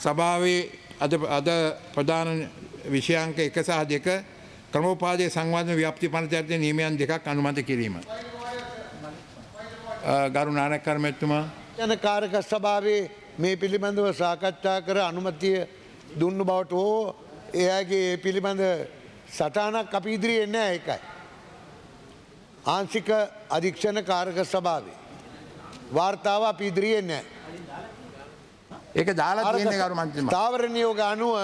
සභාවේ අද ප්‍රධාන විෂයාංක 1 සහ 2 ක්‍රමෝපාදයේ සංවාද ව්‍යාප්ති පනතයන්ගේ නියමයන් දෙකක් අනුමත කිරීම. ගරු නායක කර්මතුමා ජනකාරක සභාවේ මේ පිළිබඳව සාකච්ඡා කර අනුමැතිය දුන්නු බවට හෝ එයාගේ පිළිබඳ සටහනක් අපි ඉදිරියේ නැහැ ඒකයි. ආංශික අධීක්ෂණ කාරක සභාවේ වාර්තාව අපි ඉදිරියේ නැහැ. ඒක දාලා තියෙන්නේ ගරු මන්ත්‍රීතුමා. ස්ථාවර නියෝග අනුව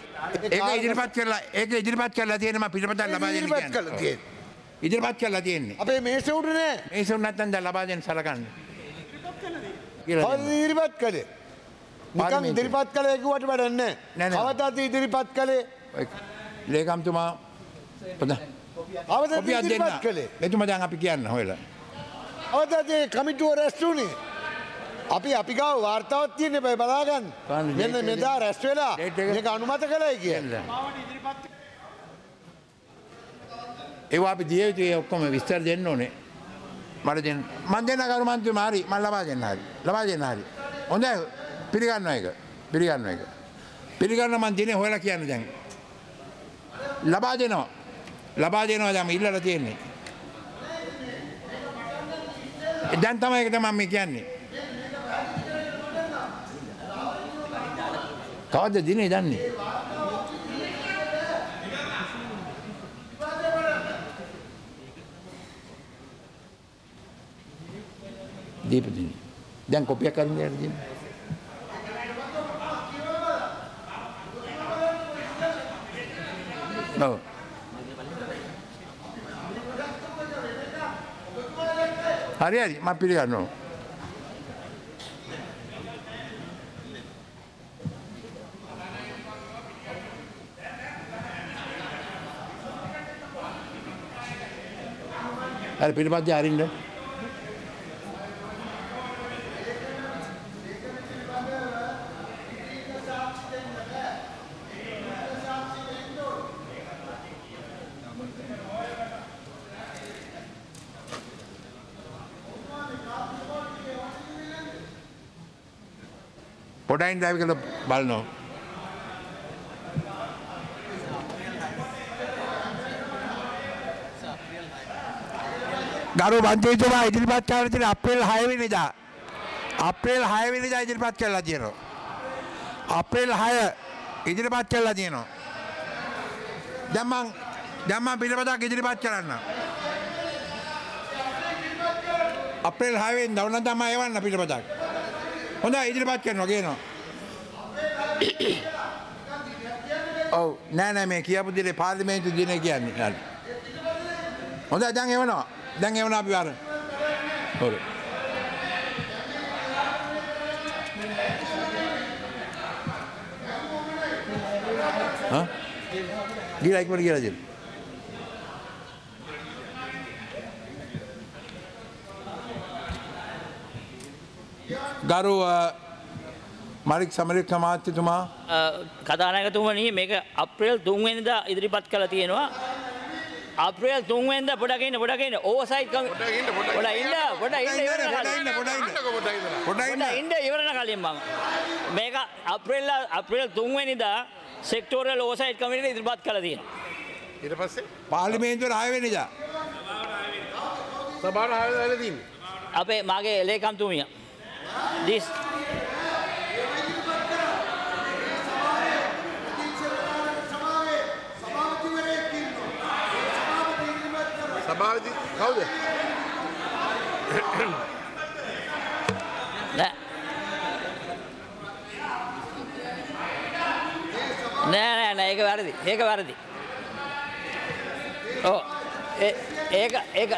ඒක ඉදිරිපත් කරලා තියෙන මම පිළිපදක් ලබා දෙන්න කියන්නේ. ඉදිරිපත් කරලා තියෙන්නේ. අපේ මේසෙ උඩ නෑ. මේසෙ උඩ නැත්නම් දැන් ලබා දෙන්න සලකන්නේ. ඉදිරිපත් කළේ. නිකන් ඉදිරිපත් කළේ කිව්වට වැඩක් නෑ. කවදාද ඉදිරිපත් කළේ? ලේකම්තුමා අවදාද ඉදිරිපත් කළේ? මෙතුමා දැන් අපි කියන්න හොයලා. අවදාද කමිටුව රැස් වුණේ? අපි ගාව වාර්තාවක් තියෙන්නේ බයි බලාගන්න. මෙන්න මෙදා රැස් වෙලා මේක අනුමත කළයි කියන්නේ. ඒවා අපි දිය යුතුයි ඔක්කොම විස්තර දෙන්න ඕනේ. මට දෙන්න. මම දෙන්න කරු මන්ත්‍රීතුමා හරි මම ලබා දෙන්න හරි. ලබා දෙන්න හරි. හොඳයි පිළිගන්නවා ඒක. පිළිගන්නවා ඒක. පිළිගන්න මම දිනේ හොයලා කියන්නේ දැන්. ලබා දෙනවා. ලබා දෙනවා දැන් ඉල්ලලා තියෙන්නේ. දැන් තමයි ඒකට මම කියන්නේ. කවද්ද දිනේ දන්නේ? දීපදින. දැන් කොපියක් අරින්න යන්න දෙන්න. ඔව්. හරි මම පිළිගන්නවා. හරි පිළිපද්‍ය අරින්න. පොඩයින් ඩ්‍රයිව් කරලා බලනවා. ගරු මන්ත්‍රීතුමා ඉදිරිපත් කරලා තියෙන අප්‍රේල් 6 වෙනිදා ඉදිරිපත් කරලා තියෙනවා. අප්‍රේල් 6 ඉදිරිපත් කරලා තියෙනවා. දැන් මම පිළිපදක් ඉදිරිපත් කරන්න. අප්‍රේල් 6 වෙනිදා උන තමයි එවන්න පිළිපදක්. හොඳයි ඉදිරිපත් කරනවා කියනවා. ඔව් නෑ මේ කියපු දිනේ පාර්ලිමේන්තු දිනේ කියන්නේ. හොඳයි දැන් එවනවා. දැන් එවනවා අපි අර. හොරේ. ගිලා ඉක්මනට ගිහලා දෙන්න. ගරු මරික් සමරික් සමාජ්‍යතුමා කතානායකතුමනි මේක අප්‍රේල් 3 වෙනිදා ඉදිරිපත් කළා තියෙනවා. අප්‍රේල් 3 වෙනිදා පොඩක් ඉන්න ඕවර්සයිට් ඉවරන කලින් මම මේක අප්‍රේල් 3 වෙනිදා සෙක්ටෝරියල් ඕවර්සයිට් කමිටුවට ඉදිරිපත් කළා තියෙනවා. ඊට පස්සේ පාර්ලිමේන්තුවේ 6 වෙනිදා සභාවට 6 වෙනිදා තියෙන්නේ. අපේ මාගේ ලේකම්තුමිය this සභාවේදී කවුද? නෑ ඒක වැරදි. ඔව් ඒක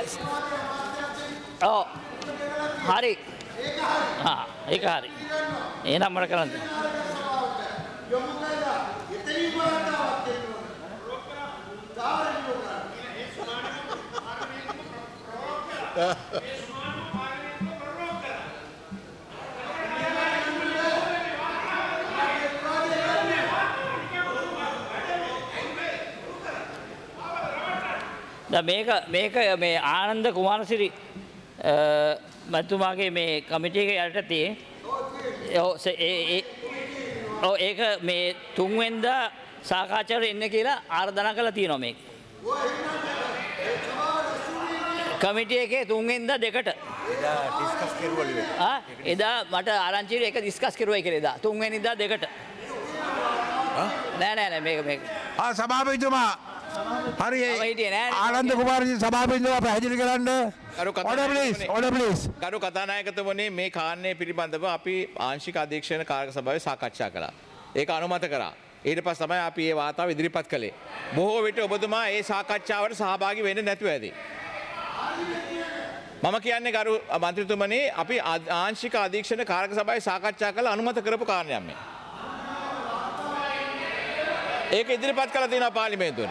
ඔව් හරි. ඒක හරි. එහෙනම් මට කරන්න. මේක මේ ආනන්ද කුමාරසිරි මැතිතුමාගේ මේ කමිටියක යටතේ ඒක මේ තුන්වෙන්දා සාකච්ඡාවට එන්න කියලා ආරාධනා කළා තියෙනවා මේක. කමිටිය එකේ තුන්වෙන්දා දෙකට. එදා මට ආරංචියට ඒක ඩිස්කස් කරුවා කියලා එදා. තුන්වෙනිදා දෙකට. නෑ මේක. සභාපතිතුමා හරි ආනන්ද කුමාරජී සභාපතිතුමා පැහැදිලි කරන්න. ගරු කතානායකතුමනි මේ කාරණය පිළිබඳව අපි ආංශික අධීක්ෂණ කාර්ය සභාවේ සාකච්ඡා කළා. ඒක අනුමත කරා. ඊට පස්සේ තමයි අපි මේ වාතාව ඉදිරිපත් කළේ. බොහෝ විට ඔබතුමා ඒ සාකච්ඡාවට සහභාගී වෙන්නේ නැතුව ඇති. මම කියන්නේ ගරු මන්ත්‍රීතුමනි අපි ආංශික අධීක්ෂණ කාර්ය සභාවේ සාකච්ඡා කළ අනුමත කරපු කාරණයක් මේ. ඒක ඉදිරිපත් කළා තියෙනවා පාර්ලිමේන්තුවට.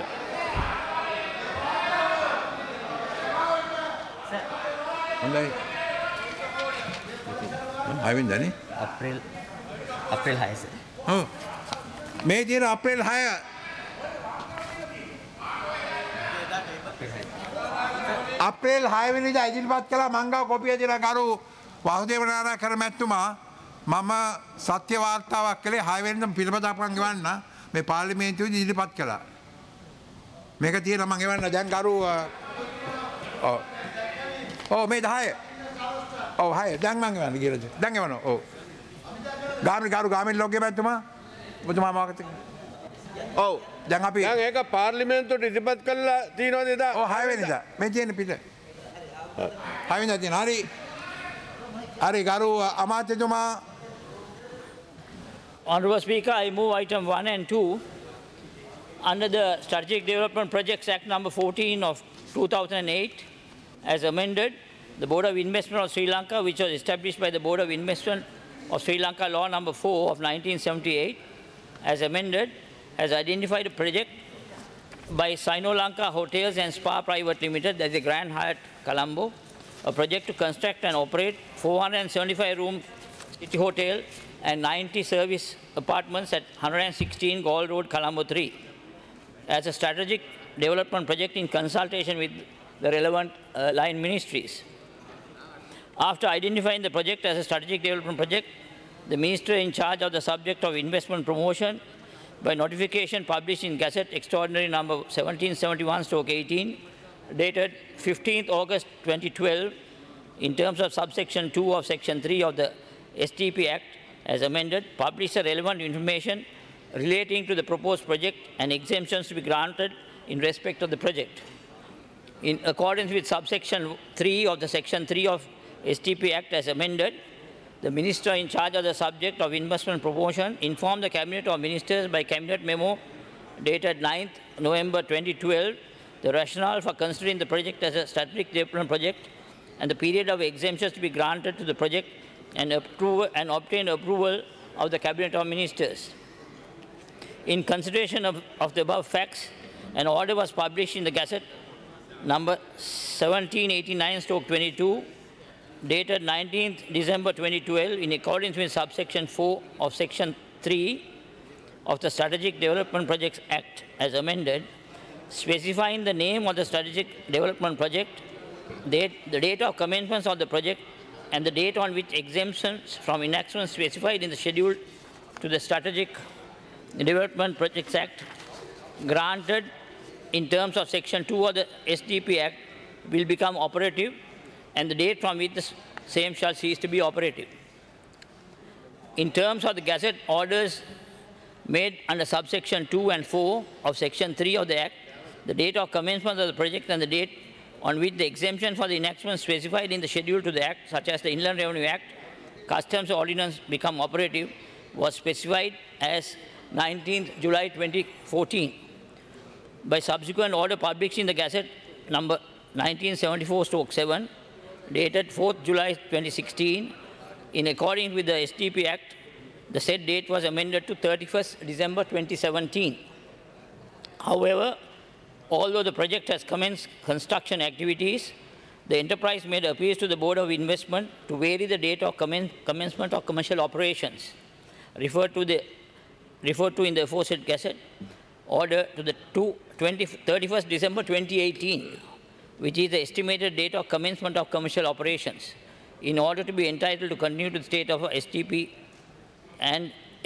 හොඳයි. ආවෙන්දනේ? අප්‍රේල් 6. ඔව්. මේ දින අප්‍රේල් 6 අප්‍රේල් 6 වෙනිදා ඉදිරිපත් කළා මංගව කොපිය දෙන ගරු වහුදේව නානායක මැතිතුමා මම සත්‍ය වාර්තාවක් කළේ 6 වෙනිදා පිළිපදපන් ගෙවන්න මේ පාර්ලිමේන්තුවේ ඉදිරිපත් කළා. මේක තියෙන මම ගෙවන්න දැන් ගරු ඔව් මේ 10 ඔව් 6 දැන් මම ගෙවන්න කියලා දැන් ගෙවනවා. ඔව් ගරු ගාමිණී ලෝකේ මැතිතුමා ඔබතුමා මොකක්ද? ඔව් දැන් අපි දැන් ඒක පාර්ලිමේන්තුවට ඉදිරිපත් කළා තියෙනවද එදා? ඔව් 6 වෙනිදා මේ තියෙන පිට 6 වෙනිදා තියෙන හරි ගරු අමාත්‍යතුමා. Honorable Speaker, I move item 1 and 2 under the Strategic Development Projects Act number 14 of 2008 as amended. The Board of Investment of Sri Lanka, which was established by the Board of Investment of Sri Lanka Law number 4 of 1978 as amended, has identified a project by Sino-Lanka Hotels and Spa Private Limited, that is the Grand Hyatt Colombo, a project to construct and operate 475 room city hotel and 90 service apartments at 116 Gold Road, Colombo 3, as a strategic development project in consultation with the relevant line ministries. After identifying the project as a strategic development project, the minister in charge of the subject of investment promotion, by notification published in Gazette Extraordinary number 1771/18, dated 15th August 2012, in terms of subsection 2 of section 3 of the STP Act as amended, publish the relevant information relating to the proposed project and exemptions to be granted in respect of the project. In accordance with subsection 3 of the section 3 of STP Act as amended, the minister in charge of the subject of investment promotion informed the Cabinet of Ministers by Cabinet memo dated 9th November 2012 the rationale for considering the project as a strategic development project and the period of exemptions to be granted to the project and obtain approval of the Cabinet of Ministers. In consideration of the above facts, an order was published in the Gazette number 1789/22 dated 19th December 2012 in accordance with subsection 4 of section 3 of the Strategic Development Projects Act as amended, specifying the name of the strategic development project, the date of commencement of the project, and the date on which exemptions from enactment specified in the schedule to the Strategic Development Projects Act granted in terms of section 2 of the SDP Act will become operative, and the date from which the same shall cease to be operative. In terms of the Gazette orders made under subsection 2 and 4 of section 3 of the Act, the date of commencement of the project and the date on which the exemption for the enactment specified in the schedule to the Act, such as the Inland Revenue Act, Customs Ordinance, become operative, was specified as 19th July 2014 by subsequent order published in the Gazette number 1974/7, dated 4th July 2016. In accordance with the STP Act, the said date was amended to 31st December 2017. However, although the project has commenced construction activities, the enterprise made appeals to the Board of Investment to vary the date of commencement of commercial operations, referred to in the aforesaid Gazette order to the 31st December 2018, which is the estimated date of commencement of commercial operations, in order to be entitled to continue to the state of STP and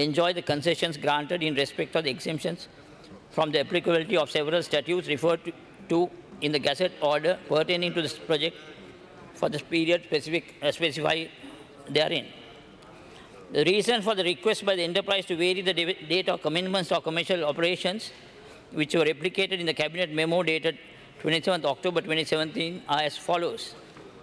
enjoy the concessions granted in respect of the exemptions from the applicability of several statutes referred to in the Gazette order pertaining to this project for the period specified therein. The reason for the request by the enterprise to vary the date of commencement of commercial operations, which were replicated in the Cabinet memo dated 27th October 2017, are as follows.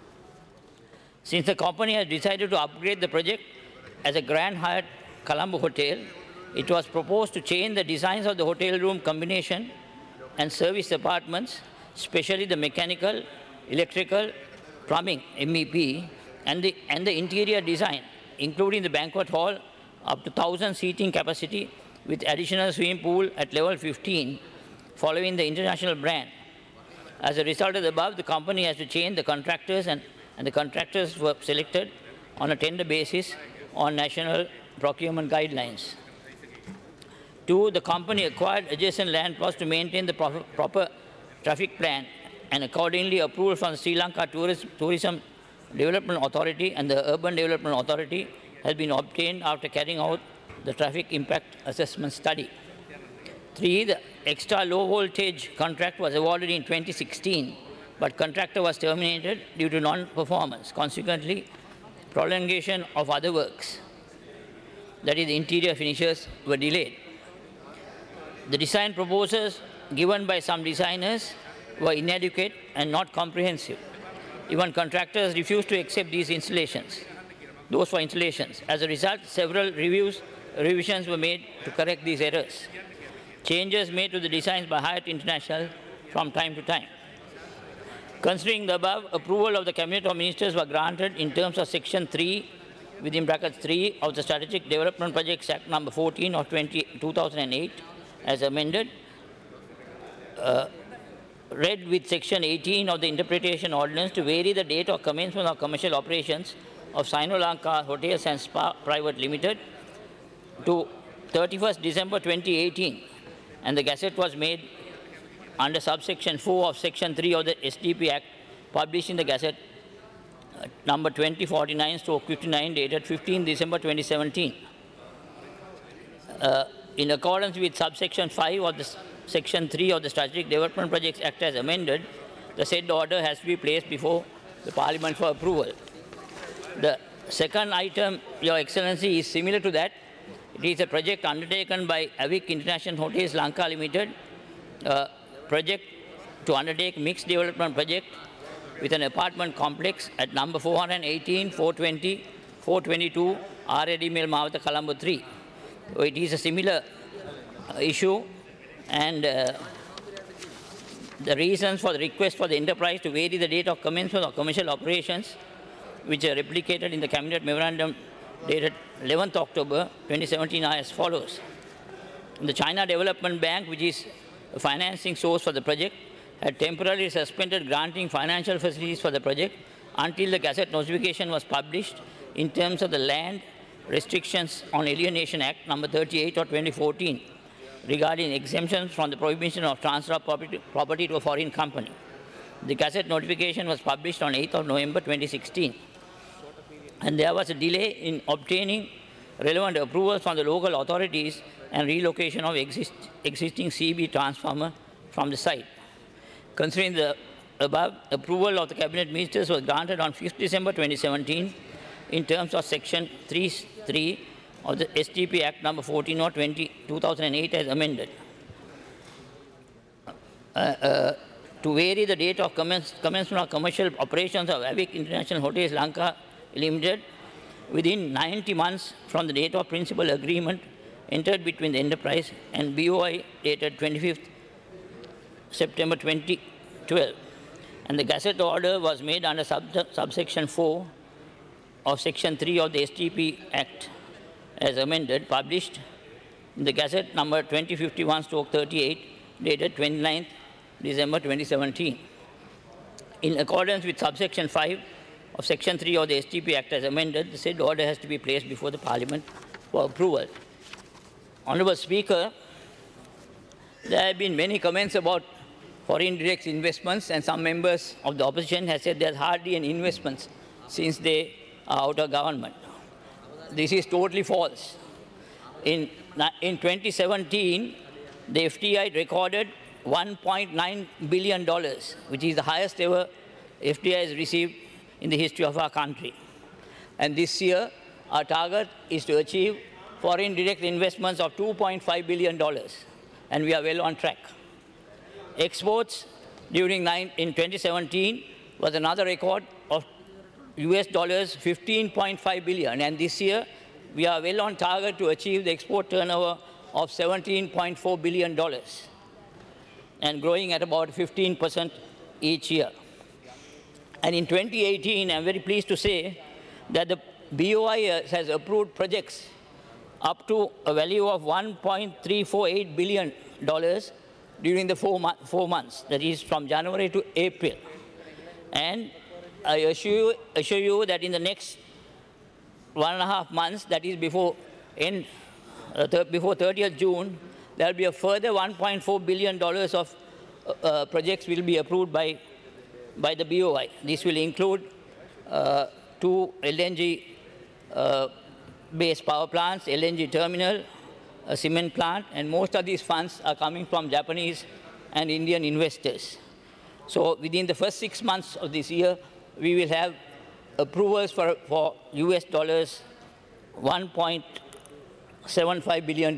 Since the company has decided to upgrade the project as a Grand Hyatt Colombo Hotel, it was proposed to change the designs of the hotel room combination and service apartments, especially the mechanical, electrical, plumbing, MEP, and the interior design, including the banquet hall up to 1,000 seating capacity with additional swimming pool at level 15, following the international brand. As a result of the above, the company has to change the contractors, and the contractors were selected on a tender basis on national procurement guidelines. 2, the company acquired adjacent land plots to maintain the proper traffic plan, and accordingly approval from the Sri Lanka Tourism Development Authority and the Urban Development Authority has been obtained after carrying out the traffic impact assessment study. 3, the extra low voltage contract was awarded in 2016, but contractor was terminated due to non-performance. Consequently, prolongation of other works, that is, the interior finishes, were delayed. The design proposals given by some designers were inadequate and not comprehensive. Even contractors refused to accept these installations, those for installations. As a result, several revisions were made to correct these errors. Changes made to the designs by Hyatt International from time to time. Considering the above, approval of the Cabinet of Ministers was granted in terms of Section 3, within brackets 3, of the Strategic Development Projects Act number 14 of 2008, as amended, read with Section 18 of the Interpretation Ordinance to vary the date of commencement of commercial operations of Sino-Lanka Hotels and Spa Private Limited to 31st December 2018, and the Gazette was made under subsection 4 of Section 3 of the SDP Act, published in the Gazette number 2049/59, dated 15 December 2017. In accordance with subsection 5 of the Section 3 of the Strategic Development Projects Act as amended, the said order has to be placed before the Parliament for approval. The second item, Your Excellency, is similar to that. It is a project undertaken by Avic International Hotels Lanka Limited, project to undertake mixed development project with an apartment complex at number 418, 420, 422, R.A.D. Mill Mawatha, Colombo 3. So it is a similar issue, and the reasons for the request for the enterprise to vary the date of commencement of commercial operations, which are replicated in the Cabinet Memorandum dated 11th October 2017, are as follows. The China Development Bank, which is a financing source for the project, had temporarily suspended granting financial facilities for the project until the Gazette notification was published in terms of the Land Restrictions on Alienation Act number 38 of 2014 regarding exemptions from the prohibition of transfer of property to a foreign company. The Gazette notification was published on 8th of November 2016. And there was a delay in obtaining relevant approvals from the local authorities and relocation of existing CB transformer from the site. Considering the above, approval of the Cabinet Ministers was granted on 5th December 2017 in terms of Section 3 of the SDP Act number 14 or 2008 as amended. To vary the date of commencement of commercial operations of Avic International Hotels Lanka Limited within 90 months from the date of principal agreement entered between the enterprise and BOI dated 25th September 2012. And the Gazette order was made under subsection 4 of Section 3 of the SDP Act as amended, published in the Gazette number 2051/38, dated 29th December 2017. In accordance with subsection 5 of Section 3 of the SDP Act as amended, the said order has to be placed before the Parliament for approval. Honourable Speaker, there have been many comments about foreign direct investments, and some members of the opposition have said there's hardly any investments since they are out of government. This is totally false. In 2017, the FDI recorded $1.9 billion, which is the highest ever FDI has received in the history of our country. And this year, our target is to achieve foreign direct investments of $2.5 billion, and we are well on track. Exports in 2017 was another record of US dollars 15.5 billion, and this year we are well on target to achieve the export turnover of $17.4 billion and growing at about 15% each year. And in 2018, I'm very pleased to say that the BOI has approved projects up to a value of $1.348 billion during the 4 months, that is from January to April. And I assure you that in the next 1.5 months, that is before 30th June, there will be a further $1.4 billion of projects will be approved by the BOI. This will include 2 LNG-based power plants, LNG terminal, a cement plant, and most of these funds are coming from Japanese and Indian investors. So within the first 6 months of this year, we will have approvals for US dollars $2.75 billion.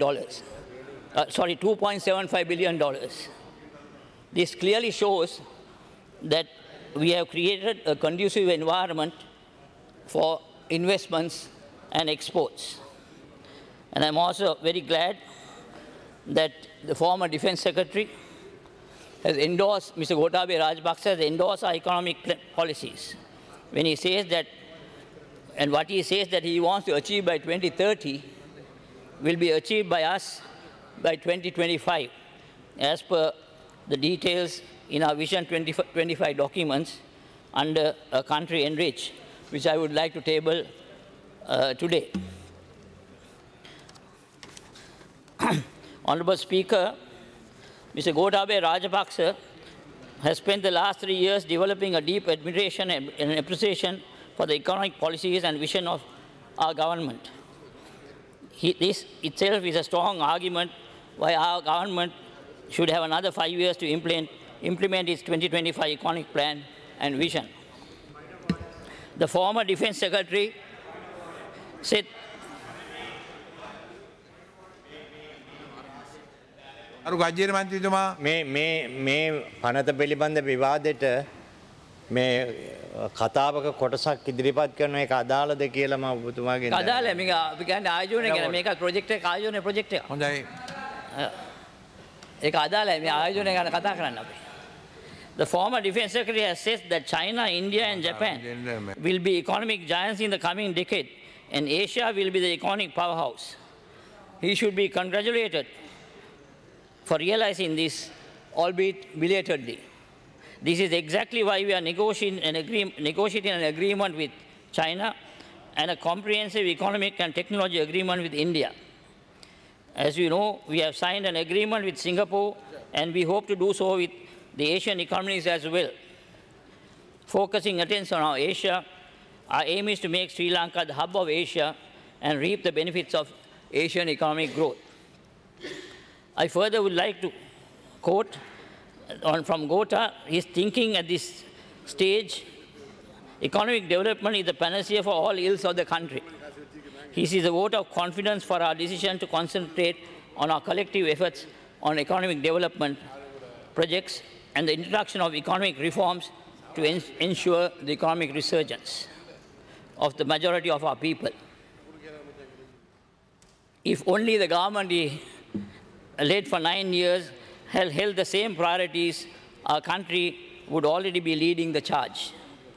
This clearly shows that we have created a conducive environment for investments and exports. And I'm also very glad that the former Defense Secretary has endorsed, Mr. Gotabaya Rajapaksa has endorsed our economic policies. When he says that, and what he says that he wants to achieve by 2030 will be achieved by us by 2025, as per the details in our Vision 2025 documents under a country enriched, which I would like to table today. Honorable Speaker, Mr. Gotabaya Rajapaksa has spent the last 3 years developing a deep admiration and appreciation for the economic policies and vision of our government. This itself is a strong argument why our government should have another 5 years to implement its 2025 economic plan and vision. The former Defense Secretary said, අරු ගජ්ජේර මන්ත්‍රීතුමා මේ පනත පිළිබඳ විවාදයට මේ කතාවක කොටසක් ඉදිරිපත් කරන එක අදාළද කියලා මම ඔබතුමාගෙන් අදාළ මේක අපි කියන්නේ ආයෝජනය කරන මේක ප්‍රොජෙක්ට් එක ආයෝජන ප්‍රොජෙක්ට් එක. හොඳයි. ඒක අදාළයි මේ ආයෝජනය ගැන කතා කරන්න අපි. The former Defense Secretary has said that China, India and Japan will be economic giants in the coming decade, and Asia will be the economic powerhouse. He should be congratulated for realizing this, albeit belatedly. This is exactly why we are negotiating an agreement with China and a comprehensive economic and technology agreement with India. As you know, we have signed an agreement with Singapore, and we hope to do so with the Asian economies as well. Focusing attention on Asia, our aim is to make Sri Lanka the hub of Asia and reap the benefits of Asian economic growth. I further would like to quote from Gota his thinking at this stage: economic development is the panacea for all ills of the country. He sees a vote of confidence for our decision to concentrate on our collective efforts on economic development projects and the introduction of economic reforms to ensure the economic resurgence of the majority of our people. If only the government led for 9 years had held the same priorities, our country would already be leading the charge.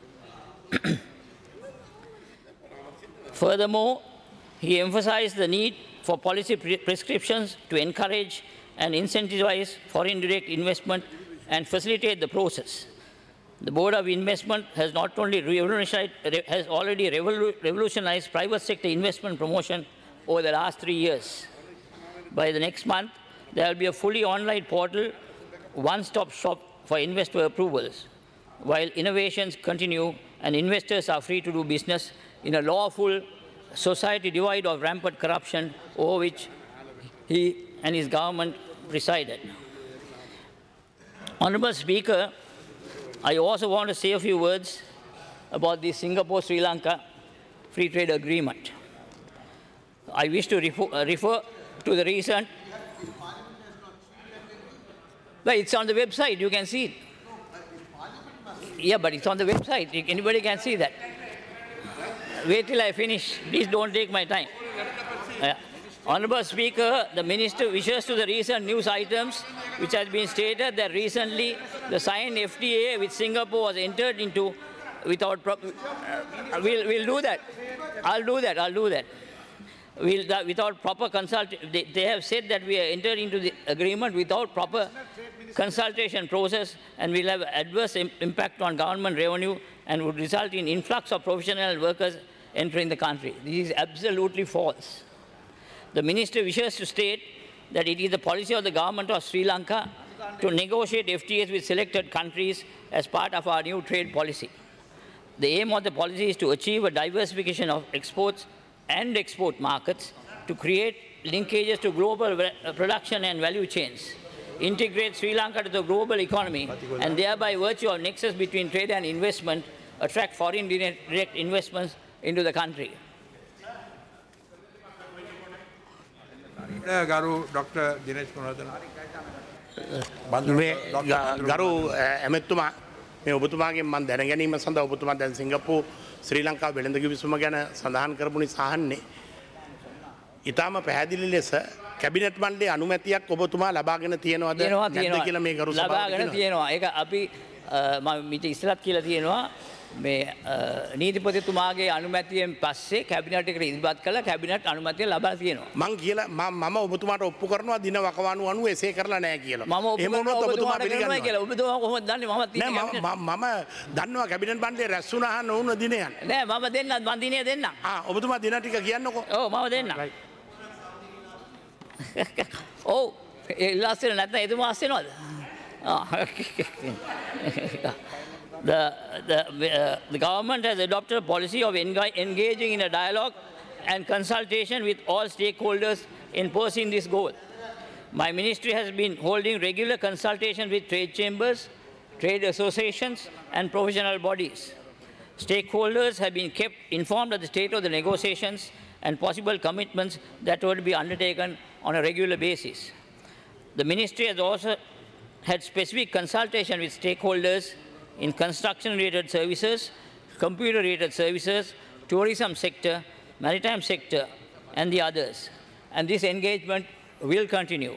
Furthermore, he emphasized the need for policy prescriptions to encourage and incentivize foreign direct investment and facilitate the process. The Board of Investment has not only revolutionized private sector investment promotion over the last 3 years. By the next month, there will be a fully online portal, one-stop shop for investor approvals, while innovations continue and investors are free to do business in a lawful society devoid of rampant corruption over which he and his government presided. Honorable Speaker, I also want to say a few words about the Singapore-Sri Lanka Free Trade Agreement. I wish to refer to the recent. But it's on the website, you can see it. Yeah, but it's on the website, anybody can see that. Wait till I finish, please don't take my time. Honorable Speaker, the Minister wishes to the recent news items which has been stated that recently the signed FTA with Singapore was entered into without we'll do that. I'll do that. Without proper consultation. They have said that we are entered into the agreement without proper consultation process and will have adverse impact on government revenue and would result in influx of professional workers entering the country. This is absolutely false. The Minister wishes to state that it is the policy of the government of Sri Lanka to negotiate FTAs with selected countries as part of our new trade policy. The aim of the policy is to achieve a diversification of exports and export markets, to create linkages to global production and value chains, integrate Sri Lanka to the global economy, and thereby virtue of nexus between trade and investment, attract foreign direct investments into the country. ගරු doctor Dinesh Gunawardena ගරු ඇමතුමා මේ ඔබතුමාගෙන් මම දැන ගැනීම සඳහා ඔබතුමා දැන් සිංගප්පූරු ශ්‍රී ලංකාව වෙළඳ කිවිසුම ගැන සඳහන් කරපු නිසා අහන්නේ. ඊටාම පැහැදිලි ලෙස කැබිනට් මණ්ඩලයේ අනුමැතියක් ඔබතුමා ලබාගෙන තියෙනවද නැද්ද කියලා මේ ගරු සභාවට ලබාගෙන තියෙනවා. ඒක අපි මම මීට ඉස්සරත් කියලා තියෙනවා මේ නීතිපතිතුමාගේ අනුමැතියෙන් පස්සේ කැබිනට් එකට ඉදිරිපත් කළා කැබිනට් අනුමැතිය ලබා තියෙනවා. මං කියලා මම ඔබතුමාට ඔප්පු කරනවා දින වකවානු අනුව එසේ කරලා නැහැ කියලා. මම ඔබතුමා පිළිගන්නවා කියලා. ඔබතුමා කොහොමද දන්නේ මම දන්නවා කැබිනට් මණ්ඩලයේ රැස් වුණා නොවුන දිනයන්. නෑ මම දෙන්නම් මං දිනේ දෙන්නම්. ඔබතුමා දින ටික කියන්නකෝ. ඔව් මම දෙන්නම්. ඔව් ඒ ඉල්ලාස්සෙ නැත්නම් එතුමා අස්සෙනවද? The government has adopted a policy of engaging in a dialogue and consultation with all stakeholders in pursuing this goal. My ministry has been holding regular consultation with trade chambers, trade associations, and professional bodies. Stakeholders have been kept informed of the state of the negotiations and possible commitments that would be undertaken on a regular basis. The ministry has also had specific consultation with stakeholders in construction-related services, computer-related services, tourism sector, maritime sector, and the others. And this engagement will continue.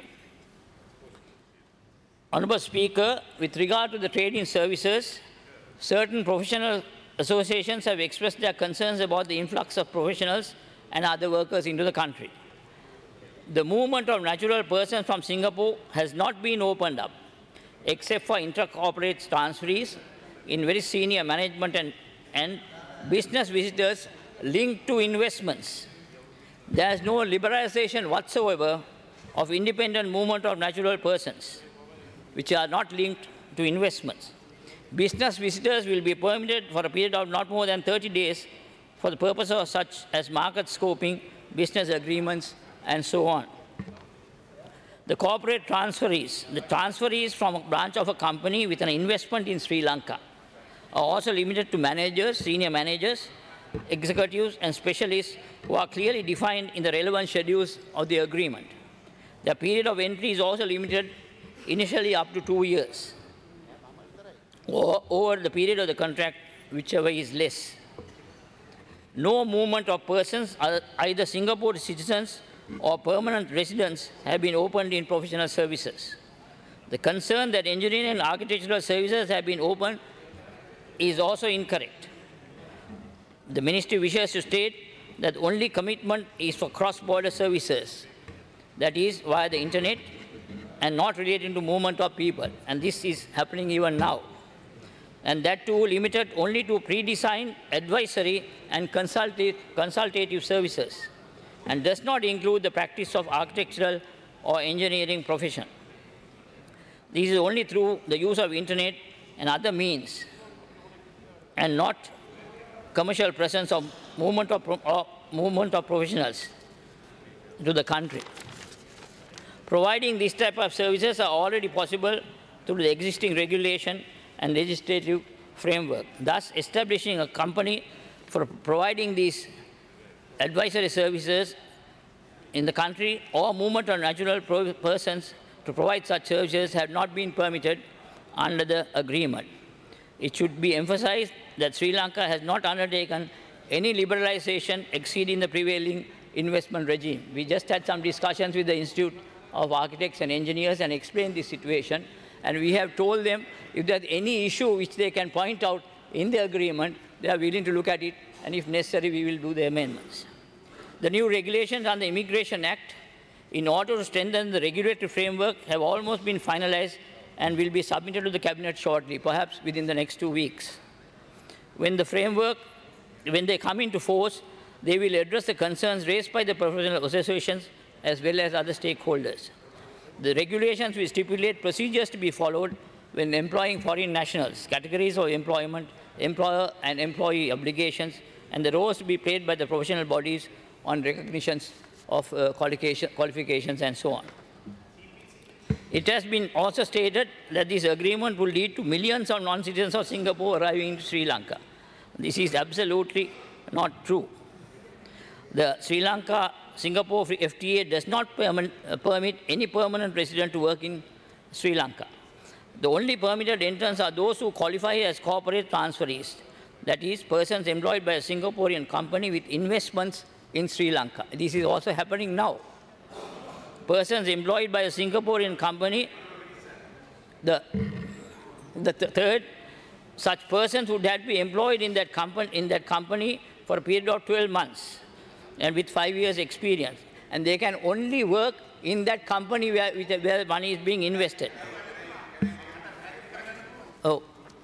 Honorable Speaker, with regard to the trade in services, certain professional associations have expressed their concerns about the influx of professionals and other workers into the country. The movement of natural persons from Singapore has not been opened up, except for inter-corporate transferees in very senior management and business visitors linked to investments. There is no liberalization whatsoever of independent movement of natural persons, which are not linked to investments. Business visitors will be permitted for a period of not more than 30 days for the purpose of such as market scoping, business agreements, and so on. The corporate transferees, the transferees from a branch of a company with an investment in Sri Lanka, are also limited to managers, senior managers, executives, and specialists who are clearly defined in the relevant schedules of the agreement. The period of entry is also limited initially up to 2 years, or over the period of the contract, whichever is less. No movement of persons, either Singapore citizens or permanent residents, have been opened in professional services. The concern that engineering and architectural services have been opened is also incorrect. The ministry wishes to state that only commitment is for cross-border services, that is via the internet and not relating to movement of people, and this is happening even now. And that too limited only to pre-designed advisory and consultative services, and does not include the practice of architectural or engineering profession. This is only through the use of internet and other means, and not commercial presence of movement of movement of professionals to the country. Providing this type of services are already possible through the existing regulation and legislative framework. Thus, establishing a company for providing these advisory services in the country or movement of natural persons to provide such services have not been permitted under the agreement. It should be emphasized that Sri Lanka has not undertaken any liberalization exceeding the prevailing investment regime. We just had some discussions with the Institute of Architects and Engineers and explained the situation. And we have told them if there's any issue which they can point out in the agreement, they are willing to look at it, and if necessary, we will do the amendments. The new regulations on the Immigration Act, in order to strengthen the regulatory framework, have almost been finalized and will be submitted to the Cabinet shortly, perhaps within the next 2 weeks. When they come into force, they will address the concerns raised by the professional associations as well as other stakeholders. The regulations will stipulate procedures to be followed when employing foreign nationals, categories of employment, employer and employee obligations, and the roles to be played by the professional bodies on recognitions of qualifications and so on. It has been also stated that this agreement will lead to millions of non-citizens of Singapore arriving in Sri Lanka. This is absolutely not true. The Sri Lanka-Singapore FTA does not permit any permanent resident to work in Sri Lanka. The only permitted entrants are those who qualify as corporate transferees, that is, persons employed by a Singaporean company with investments in Sri Lanka. This is also happening now. Persons employed by a Singaporean company, the third, such persons would have to be employed in that company for a period of 12 months and with 5 years experience. And they can only work in that company where money is being invested. Oh.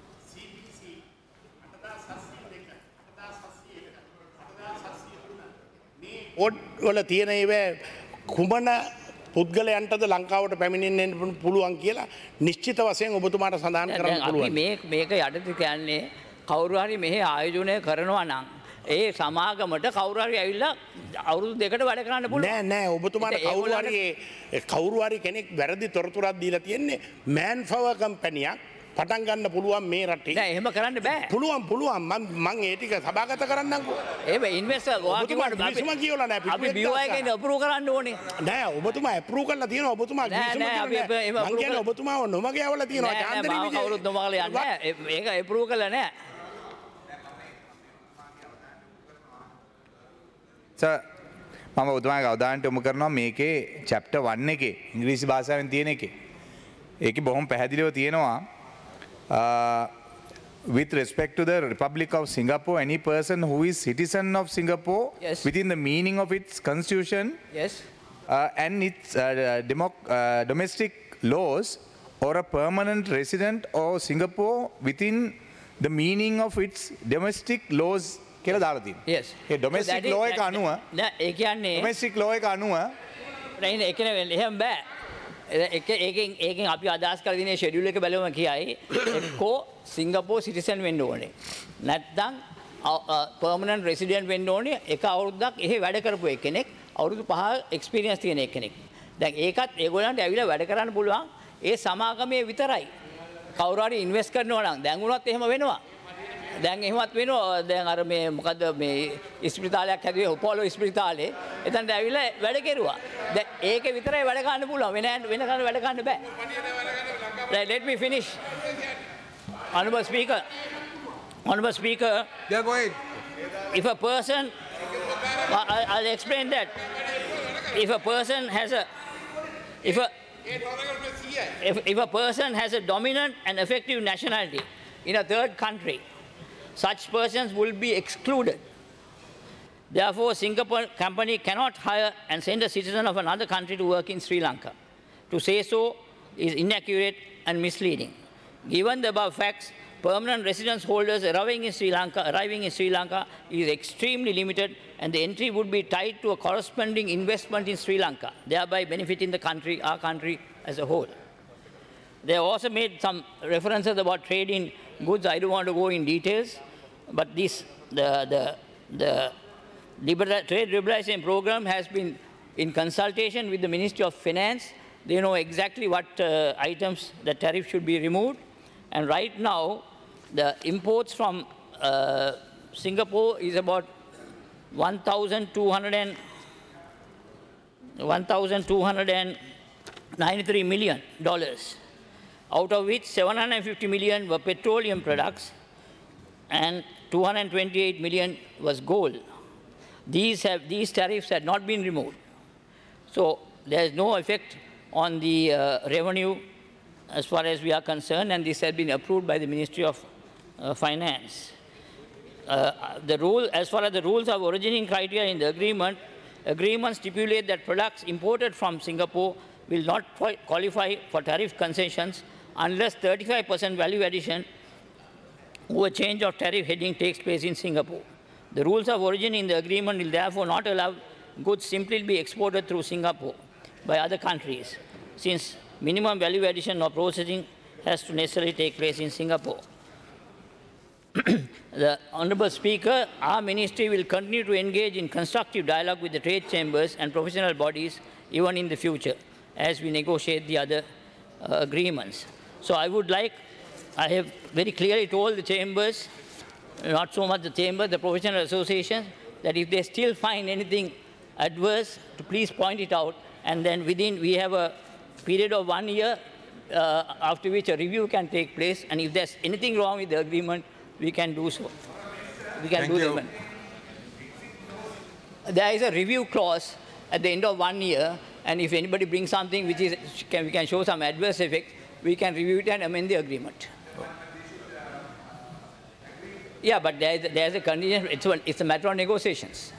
වල තියෙන ඒවා කුමන පුද්ගලයන්ටද ලංකාවට පැමිණෙන්න පුළුවන් කියලා නිශ්චිත වශයෙන් ඔබතුමාට සඳහන් කරන්න පුළුවන්. මේක යටතේ කියන්නේ කවුරු හරි මෙහි ආයෝජනය කරනවා නම් ඒ සමාගමට කවුරු හරි ඇවිල්ලා අවුරුදු දෙකකට වැඩ කරන්න පුළුවන්. නෑ ඔබතුමාට කවුරු හරි කෙනෙක් වැරදි තොරතුරක් දීලා තියෙන්නේ මෑන් ෆවර් කම්පැනියක් පටන් ගන්න පුළුවන් මේ රටේ. නෑ එහෙම කරන්න බෑ. පුළුවන් මම ඒ ටික සභාගත කරන්නම්කෝ. එහෙම ඉන්වෙස්ටර් ඔබතුමාට විසම කියවලා නෑ අපි BOI එකෙන් අප්‍රූව් කරන්න ඕනේ. නෑ ඔබතුමා අප්‍රූව් කරලා තියෙනවා ඔබතුමා විසම කියවලා. මම කියන්නේ ඔබතුමාව නොමග යවලා තියෙනවා චාන්දනි විජය. නෑ කවුරුත් නොමගලා යන්නේ නෑ. මේක අප්‍රූව් කළා නෑ. මම ඔබතුමාගේ අවධානයට යොමු කරනවා මේකේ චැප්ටර් 1 එකේ ඉංග්‍රීසි භාෂාවෙන් තියෙන එකේ. ඒකේ බොහොම පැහැදිලිව තියෙනවා with respect to the Republic of Singapore, any person who is citizen of Singapore within the meaning of its constitution and its domestic laws, or a permanent resident of Singapore within the meaning of its domestic laws කියලා දාලා තියෙනවා. Yes. ඒ domestic law එක අනුව ඒ කියන්නේ domestic law එක අනුව නෑ ඒක නෙවෙයි එහෙම බෑ. ඒකෙන් අපි අදහස් කරලා තියෙන ෂෙඩියුල් එක බැලුවම කියයි එක්කෝ සිංගප්පූර් සිටිසන් වෙන්න ඕනේ. නැත්නම් පර්මනන්ට් රෙසිඩන්ට් වෙන්න ඕනේ. එක අවුරුද්දක් එහෙ වැඩ කරපු කෙනෙක්, අවුරුදු 5 එක්ස්පීරියන්ස් තියෙන කෙනෙක්. දැන් ඒකත් ඒගොල්ලන්ට ඇවිල්ලා වැඩ කරන්න පුළුවන් ඒ සමාගමේ විතරයි. කවුරු හරි ඉන්වෙස්ට් කරනවා නම් දැන් උනත් එහෙම වෙනවා. දැන් එහෙමත් වෙනවා. දැන් අර මේ මොකද්ද මේ ඉස්පිරිතාලයක් හැදුවේ අපෝලෝ ඉස්පිරිතාලේ. එතනට ඇවිල්ලා වැඩ කෙරුවා. දැන් ඒකේ විතරයි වැඩ ගන්න පුළුවන්. වෙන කන වැඩ ගන්න බෑ. Let me finish. Honorable Speaker. Yeah, go ahead. If a person, I'll explain that. If a person has if a person has a dominant and effective nationality in a third country, such persons will be excluded. Therefore, Singapore company cannot hire and send a citizen of another country to work in Sri Lanka. To say so is inaccurate and misleading. Given the above facts, permanent residence holders arriving in Sri Lanka is extremely limited, and the entry would be tied to a corresponding investment in Sri Lanka, thereby benefiting the country, our country as a whole. They also made some references about trade in goods. I don't want to go in details, but trade liberalization program has been in consultation with the Ministry of Finance. They know exactly what items the tariff should be removed. And right now, the imports from Singapore is about $1,293 million, out of which 750 million were petroleum products and 228 million was gold. These tariffs had not been removed. So there is no effect on the revenue as far as we are concerned, and this has been approved by the Ministry of Finance. As far as the rules of originating criteria in the agreement stipulate that products imported from Singapore will not qualify for tariff concessions unless 35% value addition over change of tariff heading takes place in Singapore. The rules of origin in the agreement will therefore not allow goods simply be exported through Singapore by other countries, since minimum value addition or processing has to necessarily take place in Singapore. The Honourable Speaker, our ministry will continue to engage in constructive dialogue with the trade chambers and professional bodies even in the future as we negotiate the other agreements. So I have very clearly told the chambers, not so much the chamber, the professional associations, that if they still find anything adverse, to please point it out, and then we have a period of 1 year after which a review can take place, and if there's anything wrong with the agreement, we can do so. There is a review clause at the end of 1 year, and if anybody brings something which we can show some adverse effect, we can review it and amend the agreement. Yeah, but there's a condition. It's a matter of negotiations.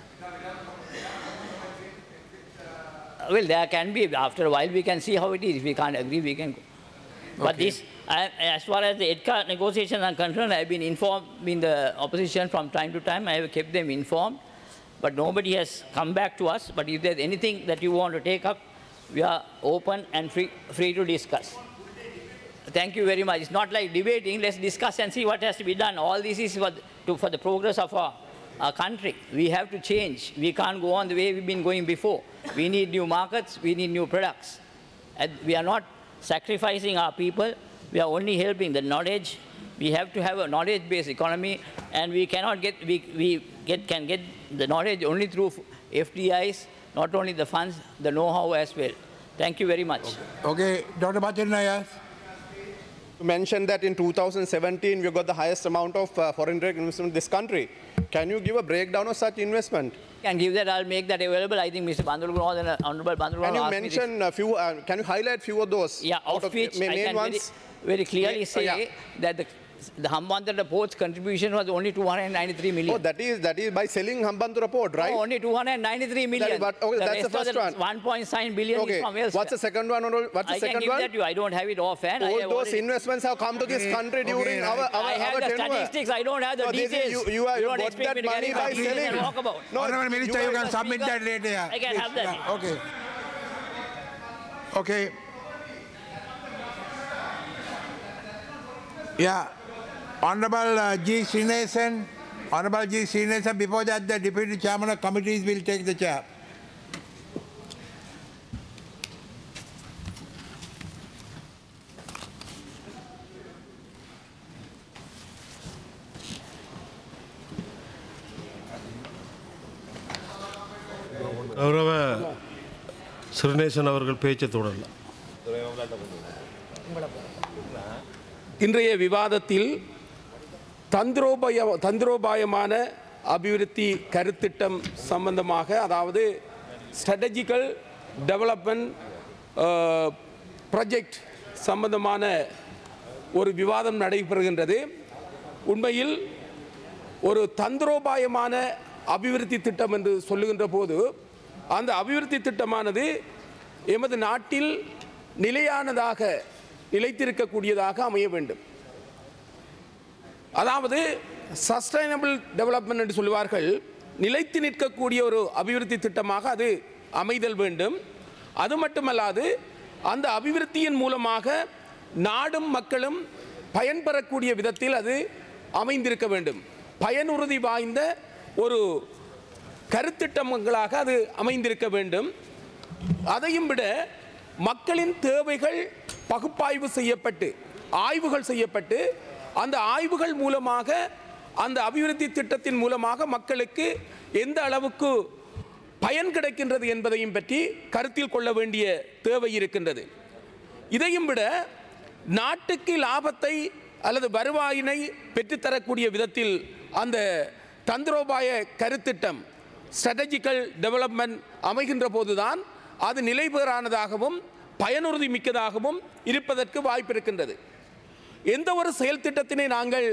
Well, there can be, after a while, we can see how it is. If we can't agree, we can go. But this, as far as the EDCA negotiations are concerned, I have been informed in the opposition from time to time. I have kept them informed. But nobody has come back to us. But if there's anything that you want to take up, we are open and free to discuss. Thank you very much. It's not like debating. Let's discuss and see what has to be done. All this is for the progress of our country. We have to change. We can't go on the way we've been going before. We need new markets. We need new products. And we are not sacrificing our people. We are only helping the knowledge. We have to have a knowledge-based economy, and we cannot get can get the knowledge only through FDIs, not only the funds, the know-how as well. Thank you very much. Okay, Dr. Bhattacharya. You mentioned that in 2017 we got the highest amount of foreign direct investment in this country. Can you give a breakdown of such investment? Can give that. I'll make that available. I think Mr. Bandurgunawad and Honorable Bandurgunawad. Can you mention a few? Can you highlight few of those? Yeah, out of which I can very clearly say that the Hambantota Port's contribution was only 293 million. Oh, that is by selling Hambantota Port, right? No, only 293 million. That's the first one. 1.9 billion is from elsewhere. What's the second one? What's the second one? I can give that to you. I don't have it offhand. All those investments have come to this country during our I have the statistics. I don't have the details. You don't got that money by selling. No, Honourable Minister, you can submit that later. I can have that. Okay. Okay. Yeah. Honourable G. Srinivasan, before that the Deputy Chairman of Committees will take the chair. கௌரவ சிறுநேசன் அவர்கள் பேச்சை தொடரலாம். இன்றைய விவாதத்தில் தந்திரோபாயமான அபிவிருத்தி கருத்திட்டம் சம்பந்தமாக, அதாவது strategical development project சம்பந்தமான ஒரு விவாதம் நடைபெறுகின்றது. உண்மையில் ஒரு தந்திரோபாயமான அபிவிருத்தி திட்டம் என்று சொல்லுகின்ற போது அந்த அபிவிருத்தி திட்டமானது எமது நாட்டில் நிலையானதாக நிலைத்திருக்கக்கூடியதாக அமைய வேண்டும். அதாவது சஸ்டைனபிள் டெவலப்மெண்ட் என்று சொல்லுவார்கள். நிலைத்து நிற்கக்கூடிய ஒரு அபிவிருத்தி திட்டமாக அது அமைதல் வேண்டும். அது மட்டுமல்லாது அந்த அபிவிருத்தியின் மூலமாக நாடும் மக்களும் பயன்பெறக்கூடிய விதத்தில் அது அமைந்திருக்க வேண்டும். பயனுறுதி வாய்ந்த ஒரு கருத்திட்டங்களாக அது அமைந்திருக்க வேண்டும். அதையும் விட மக்களின் தேவைகள் பகுப்பாய்வு செய்யப்பட்டு ஆய்வுகள் செய்யப்பட்டு அந்த ஆய்வுகள் மூலமாக அந்த அபிவிருத்தி திட்டத்தின் மூலமாக மக்களுக்கு எந்த அளவுக்கு பயன் கிடைக்கின்றது என்பதையும் பற்றி கருத்தில் கொள்ள வேண்டிய தேவை இருக்கின்றது. இதையும் விட நாட்டுக்கு லாபத்தை அல்லது வருவாயினை பெற்றுத்தரக்கூடிய விதத்தில் அந்த தந்திரோபாய கருத்திட்டம் ஸ்ட்ராட்டஜிக்கல் டெவலப்மெண்ட் அமைகின்ற போதுதான் அது நிலைபெறானதாகவும் பயனுறுதி மிக்கதாகவும் இருப்பதற்கு வாய்ப்பு இருக்கின்றது. எந்த ஒரு செயல் திட்டத்தினை நாங்கள்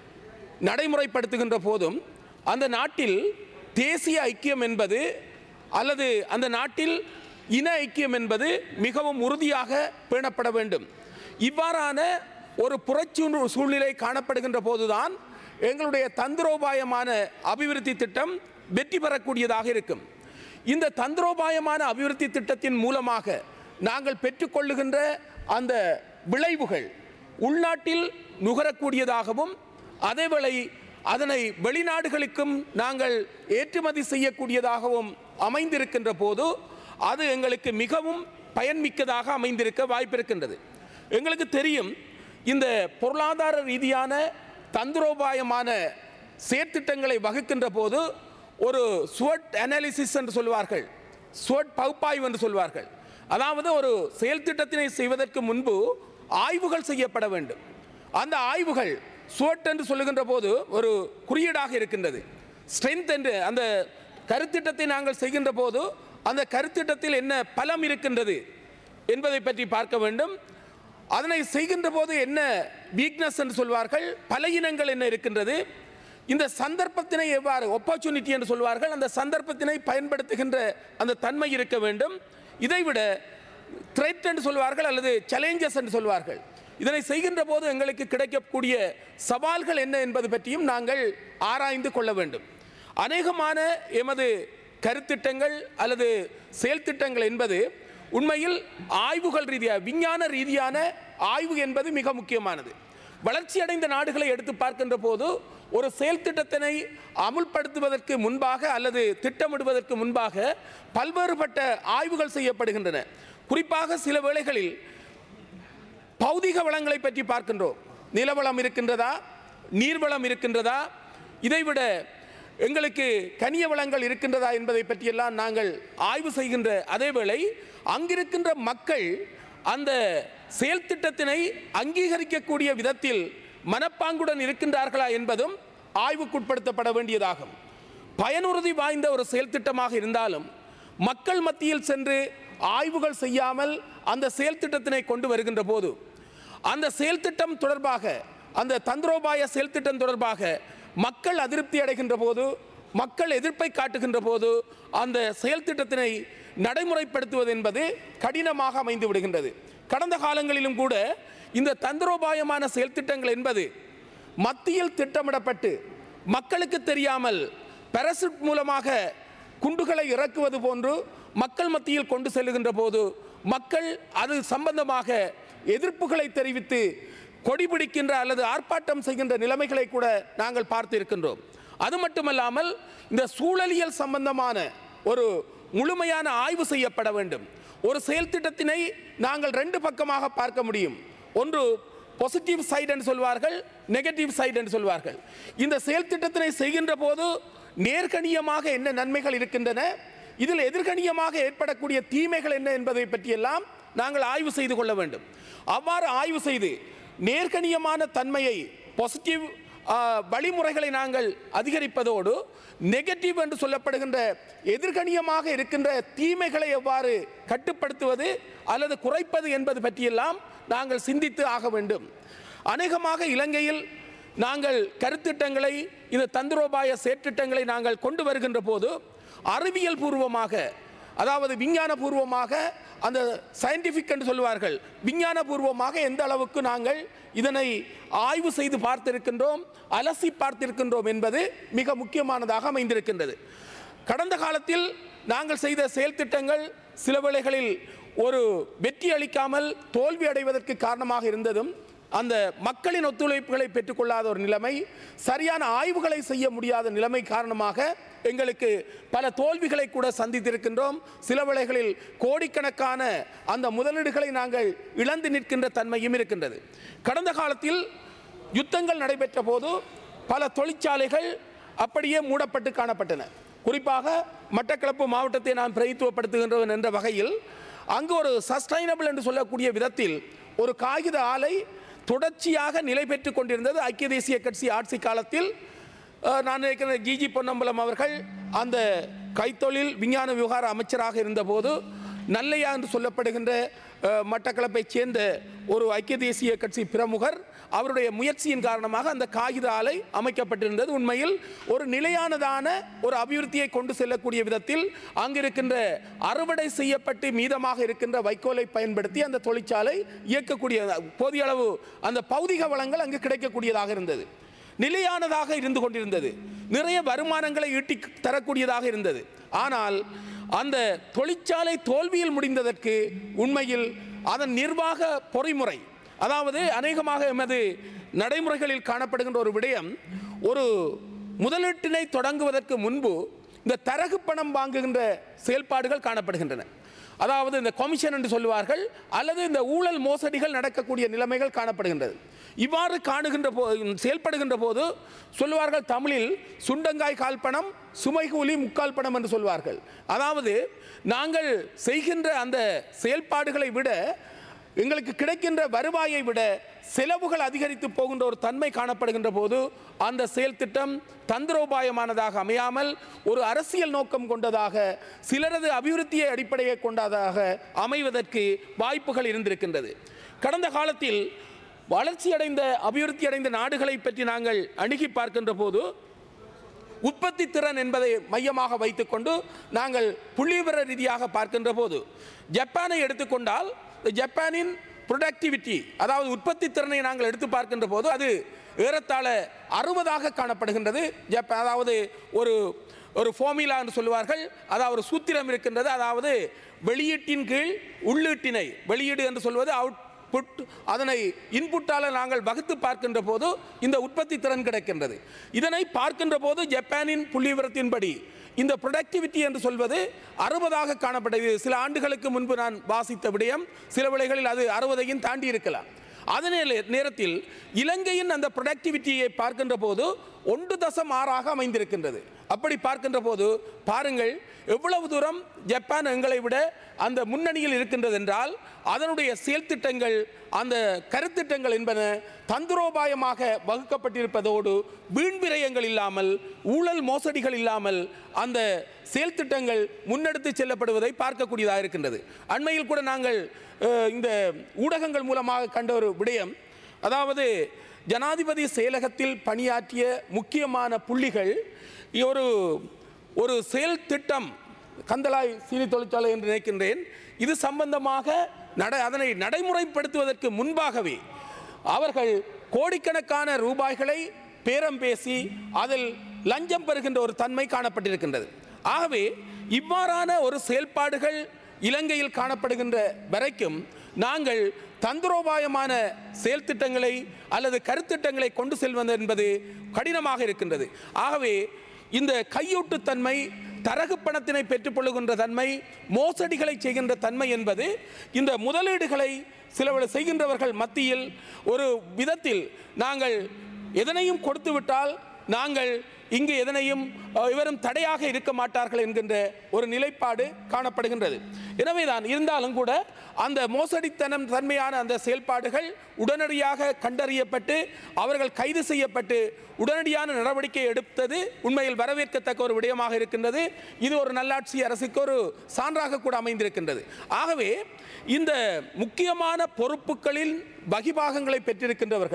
நடைமுறைப்படுத்துகின்ற போதும் அந்த நாட்டில் தேசிய ஐக்கியம் என்பது அல்லது அந்த நாட்டில் இன ஐக்கியம் என்பது மிகவும் உறுதியாக பேணப்பட வேண்டும். இவ்வாறான ஒரு புரட்சி சூழ்நிலை காணப்படுகின்ற போதுதான் எங்களுடைய தந்திரோபாயமான அபிவிருத்தி திட்டம் வெற்றி பெறக்கூடியதாக இருக்கும். இந்த தந்திரோபாயமான அபிவிருத்தி திட்டத்தின் மூலமாக நாங்கள் பெற்றுக்கொள்ளுகின்ற அந்த விளைவுகள் உள்நாட்டில் நுகரக்கூடியதாகவும் அதேவேளை அதனை வெளிநாடுகளுக்கும் நாங்கள் ஏற்றுமதி செய்யக்கூடியதாகவும் அமைந்திருக்கின்ற போது அது எங்களுக்கு மிகவும் பயன்மிக்கதாக அமைந்திருக்க வாய்ப்பிருக்கின்றது. எங்களுக்கு தெரியும், இந்த பொருளாதார ரீதியான தந்திரோபாயமான செயற்திட்டங்களை வகுக்கின்ற போது ஒரு ஸ்வட் அனாலிசிஸ் என்று சொல்வார்கள், ஸ்வட் பகுப்பாய்வு என்று சொல்வார்கள். அதாவது ஒரு செயல் திட்டத்தினை செய்வதற்கு முன்பு ஆய்வுகள் செய்யப்பட வேண்டும். அந்த ஆய்வுகள் ஸ்வட் என்று சொல்லுகின்ற போது ஒரு குறியீடாக இருக்கின்றது. ஸ்ட்ரென்த் என்று அந்த கருத்திட்டத்தை நாங்கள் செய்கின்ற போது அந்த கருத்திட்டத்தில் என்ன பலம் இருக்கின்றது என்பதை பற்றி பார்க்க வேண்டும். அதனை செய்கின்ற போது என்ன வீக்னஸ் என்று சொல்வார்கள், பலவீனங்கள் என்ன இருக்கின்றது, இந்த சந்தர்ப்பத்தினை எவ்வாறு ஆப்பர்ச்சுனிட்டி என்று சொல்வார்கள், அந்த சந்தர்ப்பத்தினை பயன்படுத்துகின்ற அந்த தன்மை இருக்க வேண்டும். இதைவிட த்ரெட் என்று சொல்வார்கள் அல்லது சேலஞ்சஸ் என்று சொல்வார்கள். இதனை செய்கின்ற போது எங்களுக்கு கிடைக்கக்கூடிய சவால்கள் என்ன என்பது பற்றியும் நாங்கள் ஆராய்ந்து கொள்ள வேண்டும். அநேகமான எமது கருத்திட்டங்கள் அல்லது செயல் திட்டங்கள் என்பது உண்மையில் ஆய்வுகள் ரீதியாக விஞ்ஞான ரீதியான ஆய்வு என்பது மிக முக்கியமானது. வளர்ச்சியடைந்த நாடுகளை எடுத்து பார்க்கின்ற போது ஒரு செயல் திட்டத்தினை அமுல்படுத்துவதற்கு முன்பாக அல்லது திட்டமிடுவதற்கு முன்பாக பல்வேறுபட்ட ஆய்வுகள் செய்யப்படுகின்றன. குறிப்பாக சில வேளைகளில் பௌதிக வளங்களை பற்றி பார்க்கின்றோம். நிலவளம் இருக்கின்றதா, நீர்வளம் இருக்கின்றதா, இதைவிட எங்களுக்கு கனிய வளங்கள் இருக்கின்றதா என்பதை பற்றியெல்லாம் நாங்கள் ஆய்வு செய்கின்ற அதேவேளை அங்கிருக்கின்ற மக்கள் அந்த செயல் திட்டத்தினை அங்கீகரிக்கக்கூடிய விதத்தில் மனப்பாங்குடன் இருக்கின்றார்களா என்பதும் ஆய்வுக்குட்படுத்தப்பட வேண்டியதாகும். பயனுறுதி வாய்ந்த ஒரு செயல் திட்டமாக இருந்தாலும் மக்கள் மத்தியில் சென்று ஆய்வுகள் செய்யாமல் அந்த செயல் திட்டத்தினை கொண்டு வருகின்ற போது அந்த செயல் திட்டம் தொடர்பாக அந்த தந்திரோபாய செயல் திட்டம் தொடர்பாக மக்கள் அதிருப்தி அடைகின்ற போது, மக்கள் எதிர்ப்பை காட்டுகின்ற போது அந்த செயல் திட்டத்தினை நடைமுறைப்படுத்துவது என்பது கடினமாக அமைந்து விடுகின்றது. கடந்த காலங்களிலும் கூட இந்த தந்திரோபாயமான செயல் திட்டங்கள் என்பது மத்தியில் திட்டமிடப்பட்டு மக்களுக்கு தெரியாமல் பாராசூட் மூலமாக குண்டுகளை இறக்குவது போன்று மக்கள் மத்தியில் கொண்டு செல்லுகின்ற போது மக்கள் அது சம்பந்தமாக எதிர்ப்புகளை தெரிவித்து கொடி பிடிக்கின்ற அல்லது ஆர்ப்பாட்டம் செய்கின்ற நிலைமைகளை கூட நாங்கள் பார்த்து இருக்கின்றோம். அது மட்டுமல்லாமல் இந்த சூழலியல் சம்பந்தமான ஒரு முழுமையான ஆய்வு செய்யப்பட வேண்டும். ஒரு செயல் திட்டத்தினை நாங்கள் ரெண்டு பக்கமாக பார்க்க முடியும். ஒன்று பாசிட்டிவ் சைடு என்று சொல்வார்கள், நெகட்டிவ் சைடு என்று சொல்வார்கள். இந்த செயல் திட்டத்தினை செய்கின்ற போது நேர்கணியமாக என்ன நன்மைகள் இருக்கின்றன, இதில் எதிர்கணியமாக ஏற்படக்கூடிய தீமைகள் என்ன என்பதை பற்றியெல்லாம் நாங்கள் ஆய்வு செய்து கொள்ள வேண்டும். அவ்வாறு ஆய்வு செய்து நேர்கணியமான தன்மையை பாசிட்டிவ் வழிமுறைகளை நாங்கள் அதிகரிப்பதோடு நெகட்டிவ் என்று சொல்லப்படுகின்ற எதிர்கணியமாக இருக்கின்ற தீமைகளை எவ்வாறு கட்டுப்படுத்துவது அல்லது குறைப்பது என்பது பற்றியெல்லாம் நாங்கள் சிந்தித்து ஆக வேண்டும். அநேகமாக இலங்கையில் நாங்கள் கருத்திட்டங்களை இந்த தந்திரோபாய செயற்திட்டங்களை நாங்கள் கொண்டு வருகின்ற போது அறிவியல் பூர்வமாக, அதாவது விஞ்ஞான பூர்வமாக, அந்த சயின்டிஃபிக் என்று சொல்வார்கள், விஞ்ஞான பூர்வமாக எந்த அளவுக்கு நாங்கள் இதனை ஆய்வு செய்து பார்த்திருக்கின்றோம், அலசி பார்த்திருக்கின்றோம் என்பது மிக முக்கியமானதாக அமைந்திருக்கின்றது. கடந்த காலத்தில் நாங்கள் செய்த செயல் திட்டங்கள் சில வேளைகளில் ஒரு வெற்றி அளிக்காமல் தோல்வி அடைவதற்கு காரணமாக இருந்ததும் அந்த மக்களின் ஒத்துழைப்புகளை பெற்றுக்கொள்ளாத ஒரு நிலைமை, சரியான ஆய்வுகளை செய்ய முடியாத நிலைமை காரணமாக எங்களுக்கு பல தோல்விகளை கூட சந்தித்திருக்கின்றோம். சில வேளைகளில் கோடிக்கணக்கான அந்த முதலீடுகளை நாங்கள் இழந்து நிற்கின்ற தன்மையும் இருக்கின்றது. கடந்த காலத்தில் யுத்தங்கள் நடைபெற்ற போது பல தொழிற்சாலைகள் அப்படியே மூடப்பட்டு காணப்பட்டன. குறிப்பாக மட்டக்களப்பு மாவட்டத்தை நான் பிரதித்துவப்படுத்துகின்றவன் என்ற வகையில் அங்கு ஒரு சஸ்டைனபிள் என்று சொல்லக்கூடிய விதத்தில் ஒரு காகித ஆலை தொடர்ச்சியாக நிலை பெற்றுக் கொண்டிருந்தது. ஐக்கிய தேசிய கட்சி ஆட்சி காலத்தில் நான் நினைக்கிற ஜிஜி பொன்னம்பலம் அவர்கள் அந்த கைத்தொழில் விஞ்ஞான விவகார அமைச்சராக இருந்தபோது நல்லையா என்று சொல்லப்படுகின்ற மட்டக்களப்பைச் சேர்ந்த ஒரு ஐக்கிய தேசிய கட்சி பிரமுகர் அவருடைய முயற்சியின் காரணமாக அந்த காகித ஆலை அமைக்கப்பட்டிருந்தது. உண்மையில் ஒரு நிலையானதான ஒரு அபிவிருத்தியை கொண்டு செல்லக்கூடிய விதத்தில் அங்கிருக்கின்ற அறுவடை செய்யப்பட்டு மீதமாக இருக்கின்ற வைக்கோலை பயன்படுத்தி அந்த தொழிற்சாலை இயக்கக்கூடிய போதிய அளவு அந்த பௌதிக வளங்கள் அங்கு கிடைக்கக்கூடியதாக இருந்தது. நிலையானதாக இருந்து கொண்டிருந்தது. நிறைய வருமானங்களை ஈட்டி தரக்கூடியதாக இருந்தது. ஆனால் அந்த தொழிற்சாலை தோல்வியில் முடிந்ததற்கு உண்மையில் அதன் நிர்வாக பொறிமுறை, அதாவது அநேகமாக எமது நடைமுறைகளில் காணப்படுகின்ற ஒரு விடயம், ஒரு முதலீட்டினை தொடங்குவதற்கு முன்பு இந்த தரகு பணம் வாங்குகின்ற செயல்பாடுகள் காணப்படுகின்றன. அதாவது இந்த கமிஷன் என்று சொல்லுவார்கள், அல்லது இந்த ஊழல் மோசடிகள் நடக்கக்கூடிய நிலைமைகள் காணப்படுகின்றது. இவ்வாறு செயல்படுகின்ற போது சொல்லுவார்கள் தமிழில் சுண்டங்காய் கால் பணம் சுமை கூலி முக்கால் பணம் என்று சொல்வார்கள். அதாவது நாங்கள் செய்கின்ற அந்த செயல்பாடுகளை விட எங்களுக்கு கிடைக்கின்ற வருவாயை விட செலவுகள் அதிகரித்து போகின்ற ஒரு தன்மை காணப்படுகின்ற போது அந்த செயல் திட்டம் தந்திரோபாயமானதாக அமையாமல் ஒரு அரசியல் நோக்கம் கொண்டதாக, சிலரது அபிவிருத்தியை அடிப்படையை கொண்டதாக அமைவதற்கு வாய்ப்புகள் இருந்திருக்கின்றது. கடந்த காலத்தில் வளர்ச்சியடைந்த அபிவிருத்தி அடைந்த நாடுகளை பற்றி நாங்கள் அணுகி பார்க்கின்ற போது உற்பத்தி திறன் என்பதை மையமாக வைத்துக்கொண்டு நாங்கள் புள்ளிவிவர ரீதியாக பார்க்கின்ற போது ஜப்பானை எடுத்துக்கொண்டால் ஜப்பானின் ப்ரொடக்டிவிட்டி, அதாவது உற்பத்தி திறனை நாங்கள் எடுத்து பார்க்கின்ற போது அது ஏறத்தாழ 60ஆக காணப்படுகின்றது. அதாவது ஒரு ஒரு ஃபார்முலா என்று சொல்லுவார்கள், அதாவது ஒரு சூத்திரம் இருக்கின்றது. அதாவது வெளியீட்டின் கீழ் உள்ளீட்டினை, வெளியீடு என்று சொல்வது அவுட்புட், அதனை இன்புட்டால் நாங்கள் வகுத்து பார்க்கின்ற போது இந்த உற்பத்தி திறன் கிடைக்கின்றது. இதனை பார்க்கின்ற போது ஜப்பானின் புள்ளிவிவரத்தின்படி இந்த ப்ரொடக்டிவிட்டி என்று சொல்வது 60ஆக காணப்பட்டது. சில ஆண்டுகளுக்கு முன்பு நான் வாசித்த விடயம், சில வேளைகளில் அது 60ஐயும் தாண்டி இருக்கலாம். அதே நேரத்தில் இலங்கையின் அந்த ப்ரொடக்டிவிட்டியை பார்க்கின்ற போது 1.6ஆக அமைந்திருக்கின்றது. அப்படி பார்க்கின்ற போது பாருங்கள் எவ்வளவு தூரம் ஜப்பான் எங்களை விட அந்த முன்னணியில் இருக்கின்றது என்றால், அதனுடைய செயல் திட்டங்கள், அந்த கருத்திட்டங்கள் என்பன தந்திரோபாயமாக வகுக்கப்பட்டிருப்பதோடு வீண் விரயங்கள் இல்லாமல், ஊழல் மோசடிகள் இல்லாமல் அந்த செயல் திட்டங்கள் முன்னெடுத்து செல்லப்படுவதை பார்க்கக்கூடியதாக இருக்கின்றது. அண்மையில் கூட நாங்கள் இந்த ஊடகங்கள் மூலமாக கண்ட ஒரு விடயம், அதாவது ஜனாதிபதி செயலகத்தில் பணியாற்றிய முக்கியமான புள்ளிகள் ஒரு செயல் திட்டம், கந்தளாய் சீனி தொழிற்சாலை என்று நினைக்கின்றேன், இது சம்பந்தமாக அதனை நடைமுறைப்படுத்துவதற்கு முன்பாகவே அவர்கள் கோடிக்கணக்கான ரூபாய்களை பேரம் பேசி அதில் லஞ்சம் பெறுகின்ற ஒரு தன்மை காணப்பட்டிருக்கின்றது. ஆகவே இவ்வாறான ஒரு செயல்பாடுகள் இலங்கையில் காணப்படுகின்ற வரைக்கும் நாங்கள் தந்திரோபாயமான செயல் திட்டங்களை அல்லது கருத்திட்டங்களை கொண்டு செல்வது என்பது கடினமாக இருக்கின்றது. ஆகவே இந்த கையூட்டுத்தன்மை, தரகு பணத்தினை பெற்றுக்கொள்ளுகின்ற தன்மை, மோசடிகளை செய்கின்ற தன்மை என்பது இந்த முதலீடுகளை சில செய்கின்றவர்கள் மத்தியில் ஒரு விதத்தில் நாங்கள் எதனையும் கொடுத்துவிட்டால் நாங்கள் இங்கு எதனையும் இவரும் தடையாக இருக்க மாட்டார்கள் என்கின்ற ஒரு நிலைப்பாடு காணப்படுகின்றது. எனவேதான் இருந்தாலும் கூட அந்த தன்மையான அந்த செயல்பாடுகள் உடனடியாக கண்டறியப்பட்டு அவர்கள் கைது செய்யப்பட்டு உடனடியான நடவடிக்கை எடுத்தது உண்மையில் வரவேற்கத்தக்க ஒரு விடயமாக இருக்கின்றது. இது ஒரு நல்லாட்சி அரசுக்கு ஒரு சான்றாக கூட அமைந்திருக்கின்றது. ஆகவே இந்த முக்கியமான பொறுப்புகளில் வகிபாகங்களை பெற்றிருக்கின்றவர்கள்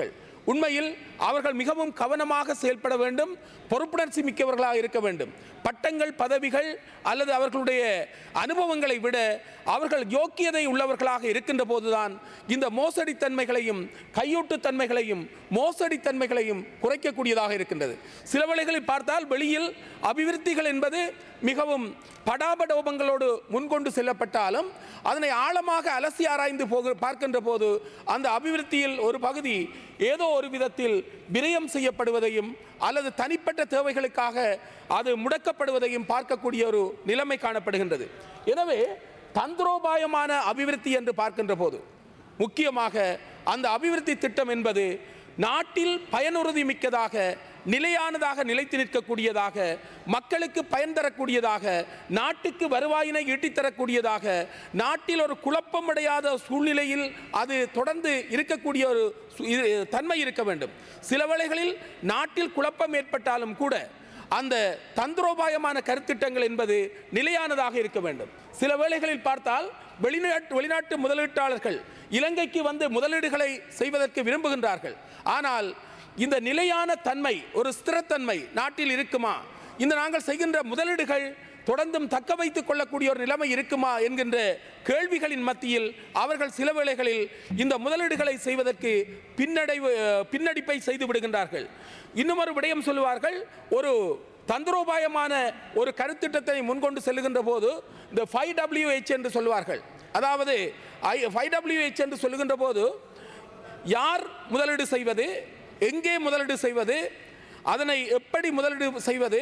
உண்மையில் அவர்கள் மிகவும் கவனமாக செயல்பட வேண்டும், பொறுப்புணர்ச்சி மிக்கவர்களாக இருக்க வேண்டும். பட்டங்கள், பதவிகள் அல்லது அவர்களுடைய அனுபவங்களை விட அவர்கள் யோக்கியதை உள்ளவர்களாக இருக்கின்ற போதுதான் இந்த மோசடித்தன்மைகளையும் கையூட்டுத்தன்மைகளையும் மோசடித்தன்மைகளையும் குறைக்கக்கூடியதாக இருக்கின்றது. சில வேளைகளில் பார்த்தால் வெளியில் அபிவிருத்திகள் என்பது மிகவும் படாபடோபங்களோடு முன்கொண்டு செல்லப்பட்டாலும் அதனை ஆழமாக அலசி ஆராய்ந்து பார்க்கின்ற போது அந்த அபிவிருத்தியில் ஒரு பகுதி ஏதோ ஒரு விதத்தில் விரயம் செய்யப்படுவதையும் அல்லது தனிப்பட்ட தேவைகளுக்காக அது முடக்கப்படுவதையும் பார்க்கக்கூடிய ஒரு நிலைமை காணப்படுகின்றது. எனவே தந்திரோபாயமான அபிவிருத்தி என்று பார்க்கின்ற போது முக்கியமாக அந்த அபிவிருத்தி திட்டம் என்பது நாட்டில் பயனுறுதி மிக்கதாக, நிலையானதாக, நிலைத்து நிற்கக்கூடியதாக, மக்களுக்கு பயன் தரக்கூடியதாக, நாட்டுக்கு வருவாயினை ஈட்டித்தரக்கூடியதாக, நாட்டில் ஒரு குழப்பமடையாத சூழ்நிலையில் அது தொடர்ந்து இருக்கக்கூடிய ஒரு தன்மை இருக்க வேண்டும். சில வேளைகளில் நாட்டில் குழப்பம் ஏற்பட்டாலும் கூட அந்த தந்திரோபாயமான கருத்திட்டங்கள் என்பது நிலையானதாக இருக்க வேண்டும். சில வேளைகளில் பார்த்தால் வெளிநாட்டு முதலீட்டாளர்கள் இலங்கைக்கு வந்து முதலீடுகளை செய்வதற்கு விரும்புகின்றார்கள். ஆனால் இந்த நிலையான தன்மை, ஒரு ஸ்திரத்தன்மை நாட்டில் இருக்குமா, இந்த நாங்கள் செய்கின்ற முதலீடுகள் தொடர்ந்தும் தக்க வைத்துக் கொள்ளக்கூடிய ஒரு நிலைமை இருக்குமா என்கின்ற கேள்விகளின் மத்தியில் அவர்கள் சில வேளைகளில் இந்த முதலீடுகளை செய்வதற்கு பின்னடிப்பை செய்து விடுகின்றார்கள். இன்னும் ஒரு விடயம் சொல்லுவார்கள், ஒரு தந்திரோபாயமான ஒரு கருத்திட்டத்தை முன்கொண்டு செல்லுகின்ற போது இந்த 5WH என்று சொல்லுவார்கள். அதாவது 5WH என்று சொல்லுகின்ற போது யார் முதலீடு செய்வது, எங்கே முதலீடு செய்வது, அதனை எப்படி முதலீடு செய்வது,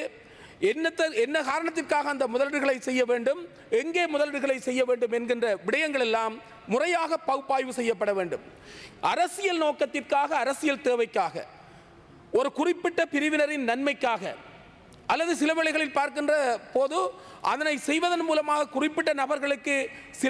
என்ன காரணத்திற்காக அந்த முதலீடுகளை செய்ய வேண்டும், எங்கே முதலீடுகளை செய்ய வேண்டும் என்கின்ற விடயங்கள் எல்லாம் முறையாக பகுப்பாய்வு செய்யப்பட வேண்டும். அரசியல் நோக்கத்திற்காக, அரசியல் தேவைக்காக, ஒரு குறிப்பிட்ட பிரிவினரின் நன்மைக்காக அல்லது சில வேளைகளில் பார்க்கின்ற போது அதனை செய்வதன் மூலமாக குறிப்பிட்ட நபர்களுக்கு சில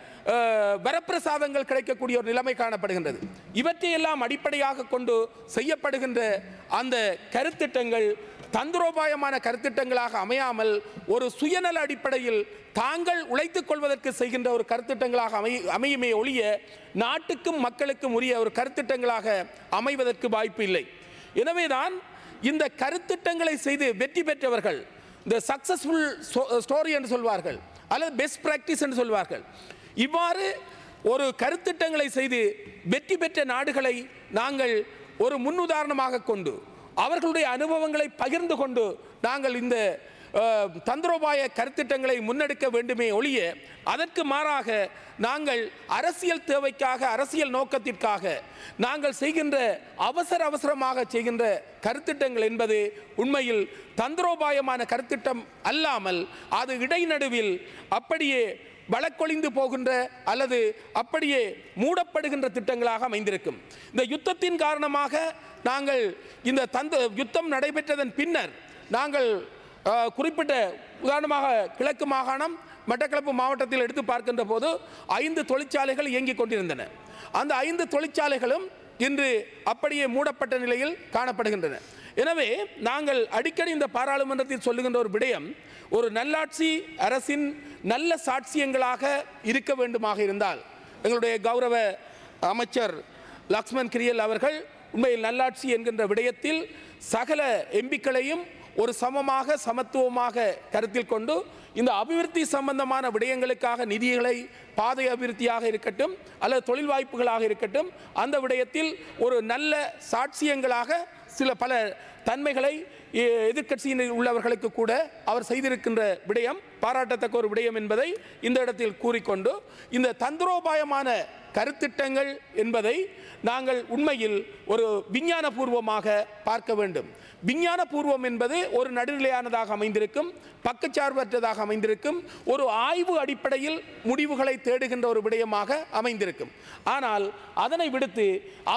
வரப்பிரசாதங்கள் கிடைக்கக்கூடிய ஒரு நிலைமை காணப்படுகின்றது. இவற்றையெல்லாம் அடிப்படையாக கொண்டு செய்யப்படுகின்ற அந்த கருத்திட்டங்கள் தந்திரோபாயமான கருத்திட்டங்களாக அமையாமல் ஒரு சுயநல அடிப்படையில் தாங்கள் உழைத்துக் கொள்வதற்கு செய்கின்ற ஒரு கருத்திட்டங்களாக அமையுமே ஒழிய நாட்டுக்கும் மக்களுக்கும் உரிய ஒரு கருத்திட்டங்களாக அமைவதற்கு வாய்ப்பு இல்லை. எனவேதான் இந்த கருத்திட்டங்களை செய்து வெற்றி பெற்றவர்கள், இந்த சக்சஸ்ஃபுல் ஸ்டோரி என்று சொல்வார்கள் அல்லது பெஸ்ட் பிராக்டிஸ் என்று சொல்வார்கள், இவ்வாறு ஒரு கருத்திட்டங்களை செய்து வெற்றி பெற்ற நாடுகளை நாங்கள் ஒரு முன்னுதாரணமாக கொண்டு அவர்களுடைய அனுபவங்களை பகிர்ந்து கொண்டு நாங்கள் இந்த தந்திரோபாய கருத்திட்டங்களை முன்னெடுக்க வேண்டுமே ஒழிய அதற்கு மாறாக நாங்கள் அரசியல் தேவைக்காக, அரசியல் நோக்கத்திற்காக நாங்கள் செய்கின்ற அவசரமாக செய்கின்ற கருத்திட்டங்கள் என்பது உண்மையில் தந்திரோபாயமான கருத்திட்டம் அல்லாமல் அது இடைநடுவில் அப்படியே வழக்கொழிந்து போகின்ற அல்லது அப்படியே மூடப்படுகின்ற திட்டங்களாக அமைந்திருக்கும். இந்த யுத்தத்தின் காரணமாக நாங்கள் இந்த யுத்தம் நடைபெற்றதன் பின்னர் நாங்கள் குறிப்பிட்ட உதாரணமாக கிழக்கு மாகாணம் மட்டக்களப்பு மாவட்டத்தில் எடுத்து பார்க்கின்ற போது 5 தொழிற்சாலைகள் இயங்கிக் கொண்டிருந்தன. அந்த 5 தொழிற்சாலைகளும் இன்று அப்படியே மூடப்பட்ட நிலையில் காணப்படுகின்றன. எனவே நாங்கள் அடிக்கடி இந்த பாராளுமன்றத்தில் சொல்லுகின்ற ஒரு விடயம், ஒரு நல்லாட்சி அரசின் நல்ல சாட்சியங்களாக இருக்க வேண்டுமாக இருந்தால் எங்களுடைய கௌரவ அமைச்சர் லக்ஷ்மன் கிரியல் அவர்கள் உண்மையில் நல்லாட்சி என்கின்ற விடயத்தில் சகல எம்பிக்களையும் ஒரு சமமாக சமத்துவமாக கருத்தில் கொண்டு இந்த அபிவிருத்தி சம்பந்தமான விடயங்களுக்காக நிதிகளை பாதை அபிவிருத்தியாக இருக்கட்டும் அல்லது தொழில் வாய்ப்புகளாக இருக்கட்டும் அந்த விடயத்தில் ஒரு நல்ல சாட்சியங்களாக சில பல தன்மைகளை எதிர்க்கட்சியில் உள்ளவர்களுக்கு கூட அவர் செய்திருக்கின்ற விடயம் பாராட்டத்தக்க ஒரு விடயம் என்பதை இந்த இடத்தில் கூறிக்கொண்டு இந்த தந்திரோபாயமான கருத்திட்டங்கள் என்பதை நாங்கள் உண்மையில் ஒரு விஞ்ஞானபூர்வமாக பார்க்க வேண்டும். விஞ்ஞானபூர்வம் என்பது ஒரு நடுநிலையானதாக அமைந்திருக்கும், பக்கச்சார்பற்றதாக அமைந்திருக்கும், ஒரு ஆய்வு அடிப்படையில் முடிவுகளை தேடுகின்ற ஒரு விடயமாக அமைந்திருக்கும். ஆனால் அதனை விடுத்து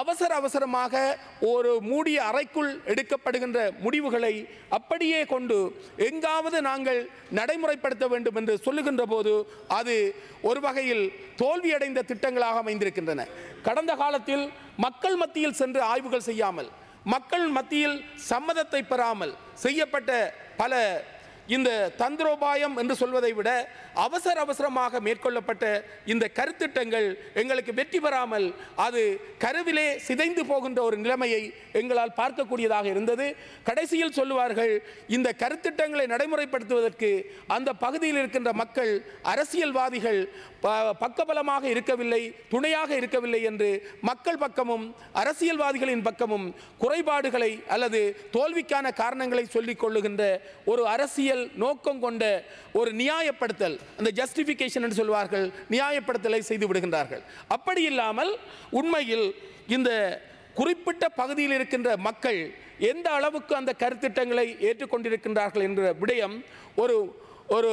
அவசரமாக ஒரு மூடிய அறைக்குள் எடுக்கப்படுகின்ற முடிவுகளை அப்படியே கொண்டு எங்காவது நாங்கள் நடைமுறைப்படுத்த வேண்டும் என்று சொல்லுகின்ற போது அது ஒரு வகையில் தோல்வியடைந்த திட்டங்களாக அமைந்திருக்கின்றன. கடந்த காலத்தில் மக்கள் மத்தியில் சென்று ஆய்வுகள் செய்யாமல், மக்கள் மத்தியில் சம்மதத்தை பெறாமல் செய்யப்பட்ட பல இந்த தந்திரோபாயம் என்று சொல்வதை விட அவசரமாக மேற்கொள்ளப்பட்ட இந்த கருத்திட்டங்கள் எங்களுக்கு வெற்றி பெறாமல் அது கருவிலே சிதைந்து போகின்ற ஒரு நிலைமையை எங்களால் பார்க்கக்கூடியதாக இருந்தது. கடைசியில் சொல்லுவார்கள், இந்த கருத்திட்டங்களை நடைமுறைப்படுத்துவதற்கு அந்த பகுதியில் இருக்கின்ற மக்கள், அரசியல்வாதிகள் பக்கபலமாக இருக்கவில்லை, துணையாக இருக்கவில்லை என்று மக்கள் பக்கமும் அரசியல்வாதிகளின் பக்கமும் குறைபாடுகளை அல்லது தோல்விக்கான காரணங்களை சொல்லிக் கொள்ளுகின்ற ஒரு அரசியல் நோக்கம் கொண்ட ஒரு நியாயப்படுத்தல், அந்த ஜஸ்டிஃபிகேஷன் என்று சொல்வார்கள், நியாயப்படுத்தலை செய்து விடுகின்றார்கள். அப்படி இல்லாமல் உண்மையில் இந்த குறிப்பிட்ட பகுதியில் இருக்கின்ற மக்கள் எந்த அளவுக்கு அந்த கருத்திட்டங்களை ஏற்றுக்கொண்டிருக்கின்றார்கள் என்ற விடயம் ஒரு ஒரு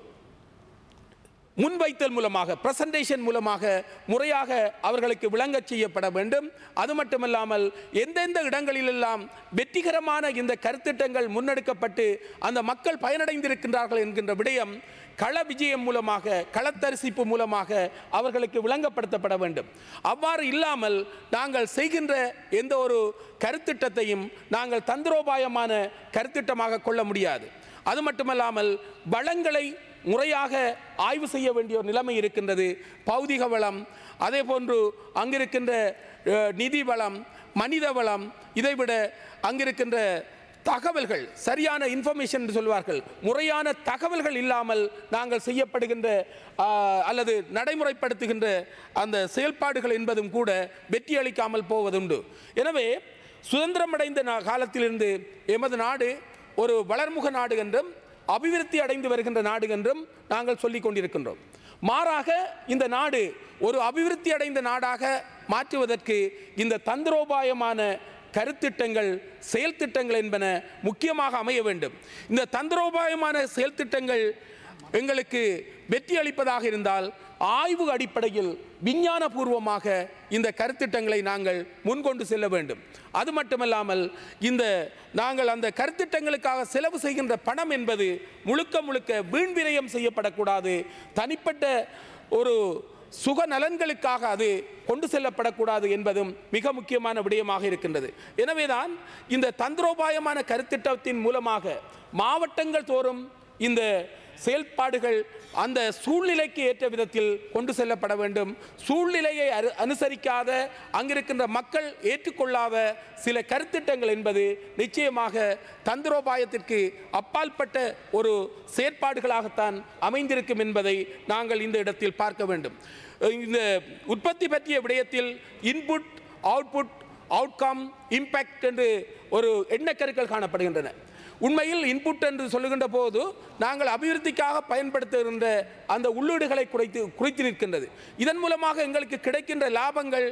முன்வைத்தல் மூலமாக, பிரசன்டேஷன் மூலமாக முறையாக அவர்களுக்கு விளங்கச் செய்யப்பட வேண்டும். அது மட்டுமல்லாமல் எந்தெந்த இடங்களிலெல்லாம் வெற்றிகரமான இந்த கருத்திட்டங்கள் முன்னெடுக்கப்பட்டு அந்த மக்கள் பயனடைந்திருக்கின்றார்கள் என்கின்ற விடயம் கள விஜயம் மூலமாக, களத்தரிசிப்பு மூலமாக அவர்களுக்கு விளங்கப்படுத்தப்பட வேண்டும். அவ்வாறு இல்லாமல் நாங்கள் செய்கின்ற எந்த ஒரு கருத்திட்டத்தையும் நாங்கள் தந்திரோபாயமான கருத்திட்டமாக கொள்ள முடியாது. அது மட்டுமல்லாமல் வளங்களை முறையாக ஆய்வு செய்ய வேண்டிய ஒரு நிலைமை இருக்கின்றது. பௌதிக வளம், அதே போன்று அங்கிருக்கின்ற நிதி வளம், மனித வளம், இதைவிட அங்கிருக்கின்ற தகவல்கள், சரியான இன்ஃபர்மேஷன் என்று சொல்வார்கள், முறையான தகவல்கள் இல்லாமல் நாங்கள் செய்யப்படுகின்ற அல்லது நடைமுறைப்படுத்துகின்ற அந்த செயல்பாடுகள் என்பதும் கூட வெற்றி அளிக்காமல் போவதுண்டு. எனவே சுதந்திரமடைந்த காலத்திலிருந்து எமது நாடு ஒரு வளர்முக நாடு என்றும் அபிவிருத்தி அடைந்து வருகின்ற நாடு என்றும் நாங்கள் சொல்லிக் கொண்டிருக்கின்றோம். மாறாக இந்த நாடு ஒரு அபிவிருத்தி அடைந்த நாடாக மாற்றுவதற்கு இந்த தந்திரோபாயமான கருத்திட்டங்கள், செயல் திட்டங்கள் என்பன முக்கியமாக அமைய வேண்டும். இந்த தந்திரோபாயமான செயல் திட்டங்கள் எங்களுக்கு வெற்றி அளிப்பதாக இருந்தால் ஆய்வு அடிப்படையில் விஞ்ஞானபூர்வமாக இந்த கருத்திட்டங்களை நாங்கள் முன்கொண்டு செல்ல வேண்டும். அது மட்டுமல்லாமல் நாங்கள் அந்த கருத்திட்டங்களுக்காக செலவு செய்கின்ற பணம் என்பது முழுக்க முழுக்க வீண் விரயம் செய்யப்படக்கூடாது. தனிப்பட்ட ஒரு சுக நலன்களுக்காக அது கொண்டு செல்லப்படக்கூடாது என்பதும் மிக முக்கியமான விடயமாக இருக்கின்றது. எனவேதான் இந்த தந்திரோபாயமான கருத்திட்டத்தின் மூலமாக மாவட்டங்கள் தோறும் இந்த செயல்பாடுகள் அந்த சூழ்நிலைக்கு ஏற்ற விதத்தில் கொண்டு செல்லப்பட வேண்டும். சூழ்நிலையை அனுசரிக்காத, அங்கிருக்கின்ற மக்கள் ஏற்றுக்கொள்ளாத சில கருத்திட்டங்கள் என்பது நிச்சயமாக தந்திரோபாயத்திற்கு அப்பாற்பட்ட ஒரு செயற்பாடுகளாகத்தான் அமைந்திருக்கும் என்பதை நாங்கள் இந்த இடத்தில் பார்க்க வேண்டும். இந்த உற்பத்தி பற்றிய விடயத்தில் இன்புட், அவுட்புட், அவுட்கம், இம்பேக்ட் என்று ஒரு எண்ணக்கருக்கள் காணப்படுகின்றன. உண்மையில் இன்புட் என்று சொல்லுகின்ற போது நாங்கள் அபிவிருத்திக்காக பயன்படுத்துகின்ற அந்த உள்ளீடுகளை குறைத்து நிற்கின்றது. இதன் மூலமாக எங்களுக்கு கிடைக்கின்ற லாபங்கள்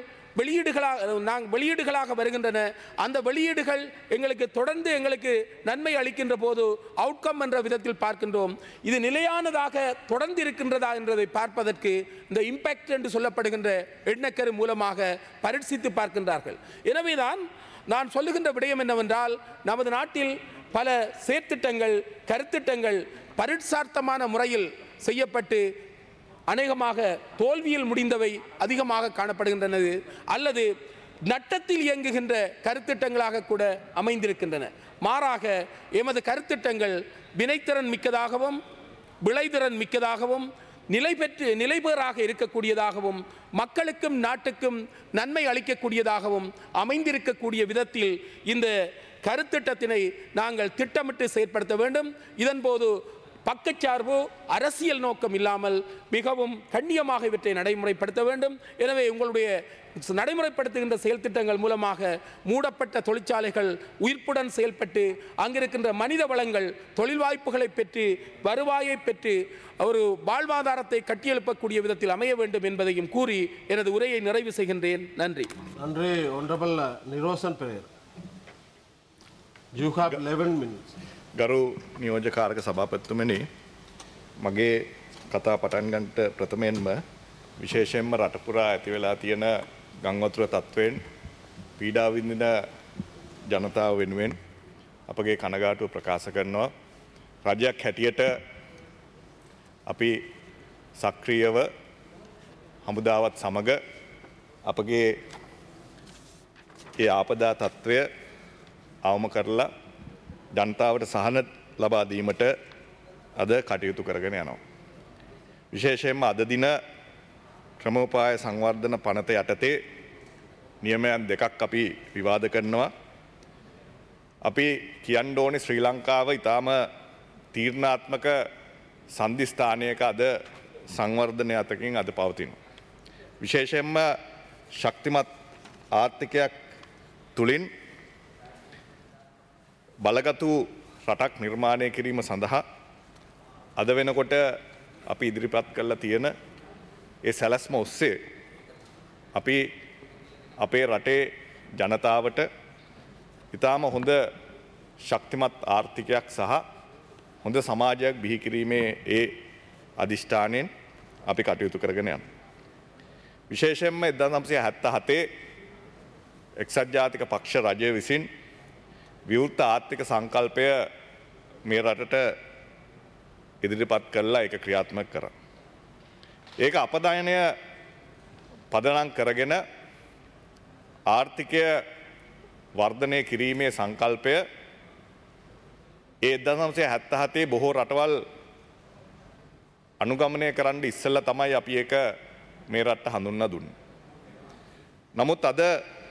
வெளியீடுகளாக வருகின்றன. அந்த வெளியீடுகள் எங்களுக்கு தொடர்ந்து எங்களுக்கு நன்மை அளிக்கின்ற போது அவுட்கம் என்ற விதத்தில் பார்க்கின்றோம். இது நிலையானதாக தொடர்ந்து இருக்கின்றதா என்பதை பார்ப்பதற்கு இந்த இம்பேக்ட் என்று சொல்லப்படுகின்ற எண்ணக்கரு மூலமாக பரீட்சித்து பார்க்கின்றார்கள். எனவேதான் நான் சொல்லுகின்ற விடயம் என்னவென்றால், நமது நாட்டில் பல செயற்திட்டங்கள், கருத்திட்டங்கள் பரீட்சார்த்தமான முறையில் செய்யப்பட்டு அநேகமாக தோல்வியில் முடிந்தவை அதிகமாக காணப்படுகின்றன, அல்லது நட்டத்தில் இயங்குகின்ற கருத்திட்டங்களாக கூட அமைந்திருக்கின்றன. மாறாக எமது கருத்திட்டங்கள் வினைத்திறன் மிக்கதாகவும் விளைதிறன் மிக்கதாகவும் நிலைபெறாக இருக்கக்கூடியதாகவும் மக்களுக்கும் நாட்டுக்கும் நன்மை அளிக்கக்கூடியதாகவும் அமைந்திருக்கக்கூடிய விதத்தில் இந்த கருத்திட்டத்தினை நாங்கள் திட்டமிட்டு செயற்படுத்த வேண்டும். இதன்போது பக்கச்சார்பு, அரசியல் நோக்கம் இல்லாமல் மிகவும் கண்ணியமாக இவற்றை நடைமுறைப்படுத்த வேண்டும். எனவே உங்களுடைய நடைமுறைப்படுத்துகின்ற செயல் திட்டங்கள் மூலமாக மூடப்பட்ட தொழிற்சாலைகள் உயிர்ப்புடன் செயல்பட்டு அங்கிருக்கின்ற மனித வளங்கள் தொழில் வாய்ப்புகளை பெற்று வருவாயை பெற்று ஒரு வாழ்வாதாரத்தை கட்டியெழுப்பக்கூடிய விதத்தில் அமைய வேண்டும் என்பதையும் கூறி எனது உரையை நிறைவு செய்கின்றேன். நன்றி. நன்றி. ஒன்றபல்ல Niroshan Perera. You have 11 minutes. ගරු නියෝජකාරක සභාපතිතුමනි, මගේ කතා පටන් ගන්නට ප්‍රථමයෙන්ම විශේෂයෙන්ම රට පුරා ඇති වෙලා තියෙන ගංවතුර තත්ත්වයෙන් පීඩා විඳින ජනතාව වෙනුවෙන් අපගේ කනගාටුව ප්‍රකාශ කරනවා. රජයක් හැටියට අපි සක්‍රියව හමුදාවත් සමග අපගේ ඒ ආපදා තත්ත්වය අවම කරලා ජනතාවට සහන ලබා දීමට අද කටයුතු කරගෙන යනවා. විශේෂයෙන්ම අද දින ක්‍රමෝපාය සංවර්ධන පනත යටතේ නියමයන් දෙකක් අපි විවාද කරනවා. අපි කියන්න ඕනේ ශ්‍රී ලංකාව ඉතාම තීරණාත්මක සන්ධිස්ථානයක අද සංවර්ධනය අතකින් අද පවතිනවා. විශේෂයෙන්ම ශක්තිමත් ආර්ථිකයක් තුළින් බලගතු රටක් නිර්මාණය කිරීම සඳහා අද වෙනකොට අපි ඉදිරිපත් කරලා තියෙන ඒ සැලැස්ම ඔස්සේ අපි අපේ රටේ ජනතාවට ඉතාම හොඳ ශක්තිමත් ආර්ථිකයක් සහ හොඳ සමාජයක් බිහි කිරීමේ ඒ අධිෂ්ඨානයෙන් අපි කටයුතු කරගෙන යනවා. විශේෂයෙන්ම 1977 එක්සත් ජාතික පක්ෂ රජය විසින් විවෘත ආර්ථික සංකල්පය මේ රටට ඉදිරිපත් කරලා ඒක ක්‍රියාත්මක කරා. ඒක අපදායනය පදනම් කරගෙන ආර්ථිකය වර්ධනය කිරීමේ සංකල්පය ඒ 1977 බොහෝ රටවල් අනුගමනය කරන්න ඉස්සෙල්ලා තමයි අපි ඒක මේ රටට හඳුන්වා දුන්නේ. නමුත් අද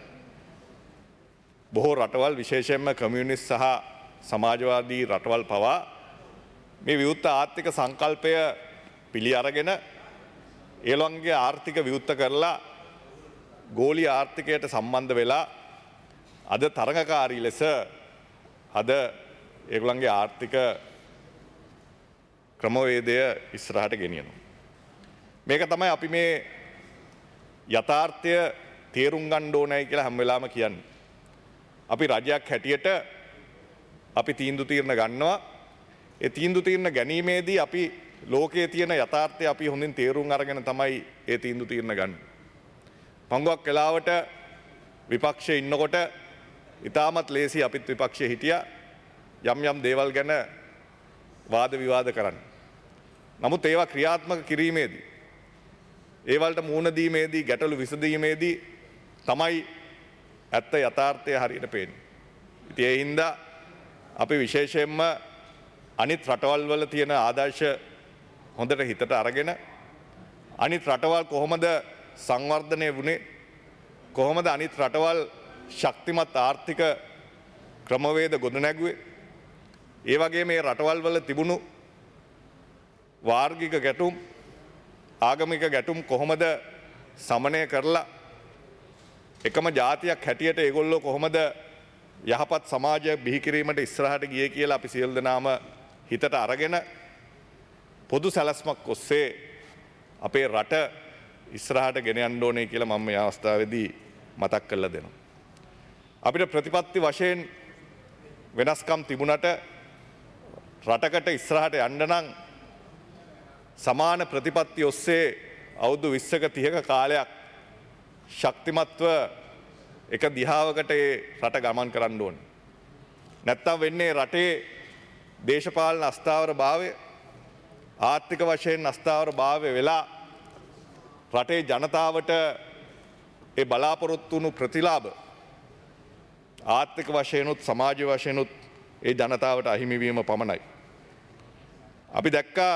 බොහෝ රටවල් විශේෂයෙන්ම කමියුනිස්ට් සහ සමාජවාදී රටවල් පවා මේ විවෘත ආර්ථික සංකල්පය පිළි අරගෙන ඒලොන්ගේ ආර්ථික විවෘත කරලා ගෝලීය ආර්ථිකයට සම්බන්ධ වෙලා අද තරඟකාරී ලෙස අද ඒගොල්ලන්ගේ ආර්ථික ක්‍රමවේදය ඉස්සරහට ගෙනියනවා. මේක තමයි අපි මේ යථාර්ථය තේරුම් ගන්න ඕනයි කියලා හැම වෙලාවම කියන්නේ. අපි රජයක් හැටියට අපි තීන්දුව తీරන ගන්නවා. ඒ තීන්දුව తీරන ගැනීමේදී අපි ලෝකයේ තියෙන යථාර්ථය අපි හොඳින් තේරුම් අරගෙන තමයි ඒ තීන්දුව తీරන ගන්න. පංගුවක් වෙලාවට විපක්ෂයේ ඉන්නකොට ඉතාමත් ලේසි අපිත් විපක්ෂයේ හිටියා යම් යම් දේවල් ගැන වාද විවාද කරන්න. නමුත් ඒවා ක්‍රියාත්මක කිරීමේදී ඒවලට මුහුණ දීමේදී ගැටලු විසඳීමේදී තමයි ඇත්ත යථාර්ථය හරියට පේන්නේ. ඉතින් ඒ හින්දා අපි විශේෂයෙන්ම අනිත් රටවල් වල තියෙන ආදර්ශ හොඳට හිතට අරගෙන අනිත් රටවල් කොහොමද සංවර්ධනය වුණේ, කොහොමද අනිත් රටවල් ශක්තිමත් ආර්ථික ක්‍රමවේද ගොඩනැගුවේ, ඒ වගේ මේ රටවල් වල තිබුණු වාර්ගික ගැටුම් ආගමික ගැටුම් කොහොමද සමනය කරලා එකම ජාතියක් හැටියට ඒගොල්ලෝ කොහොමද යහපත් සමාජයක් බිහි කිරීමට ඉස්සරහට ගියේ කියලා අපි සියලු දෙනාම හිතට අරගෙන පොදු සැලැස්මක් ඔස්සේ අපේ රට ඉස්සරහට ගෙන යන්න ඕනේ කියලා මම මේ අවස්ථාවේදී මතක් කරලා දෙනවා. අපිට ප්‍රතිපත්ති වශයෙන් වෙනස්කම් තිබුණට රටකට ඉස්සරහට යන්න නම් සමාන ප්‍රතිපත්ති ඔස්සේ අවුරුදු 20ක 30ක කාලයක් ශක්තිමත්ව එක දිහාවකට ඒ රට ගමන් කරන්න ඕනේ. නැත්තම් වෙන්නේ රටේ දේශපාලන අස්ථාවරභාවය ආර්ථික වශයෙන් අස්ථාවරභාවය වෙලා රටේ ජනතාවට ඒ බලාපොරොත්තු වුණු ප්‍රතිලාභ ආර්ථික වශයෙන්ුත් සමාජ වශයෙන්ුත් ඒ ජනතාවට අහිමි වීම පමණයි. අපි දැක්කා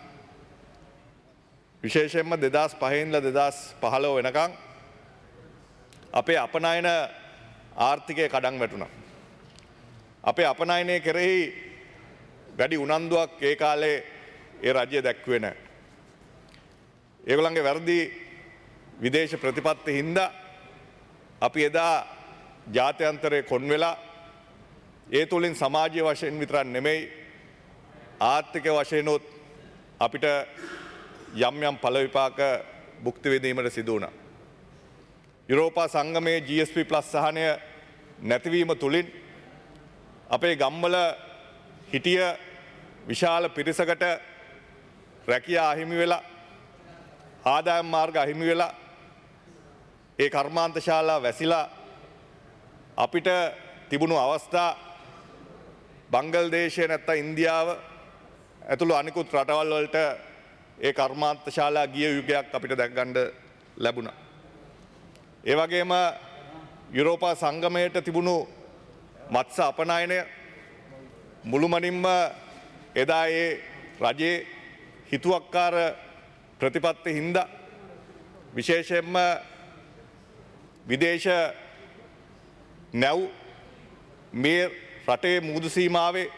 විශේෂයෙන්ම 2005 ඉඳලා 2015 වෙනකන් අපේ අපනයන ආර්ථිකය කඩන් වැටුණා. අපේ අපනයනය කෙරෙහි වැඩි උනන්දුවක් ඒ කාලේ ඒ රජය දැක්ුවේ නැහැ. ඒගොල්ලන්ගේ වැරදි විදේශ ප්‍රතිපත්ති හින්දා අපි එදා ජාත්‍යන්තරයේ කොන් වෙලා ඒ තුලින් සමාජීය වශයෙන් විතරක් නෙමෙයි ආර්ථික වශයෙන්ුත් අපිට යම් යම් ඵල විපාක භුක්ති විඳීමට සිදු වුණා. යුරෝපා සංගමයේ GSP+ සහනය නැතිවීම තුලින් අපේ ගම්වල හිටිය විශාල පිරිසකට රැකියා අහිමි වෙලා ආදායම් මාර්ග අහිමි වෙලා ඒ කර්මාන්ත ශාලා වැසිලා අපිට තිබුණු අවස්ථා බංගල්දේශය නැත්නම් ඉන්දියාව ඇතුළු අනිකුත් රටවල් වලට ඒ කර්මාන්ත ශාලා ගිය යුගයක් අපිට දැක ගන්න ලැබුණා. ඒ වගේම යුරෝපා සංගමයට තිබුණු මත්ස්‍ය අපනයනය මුළුමනින්ම එදා ඒ රජයේ හිතුවක්කාර ප්‍රතිපත්ති හින්දා විශේෂයෙන්ම විදේශ නැව් මේ රටේ මුහුදු සීමාවේ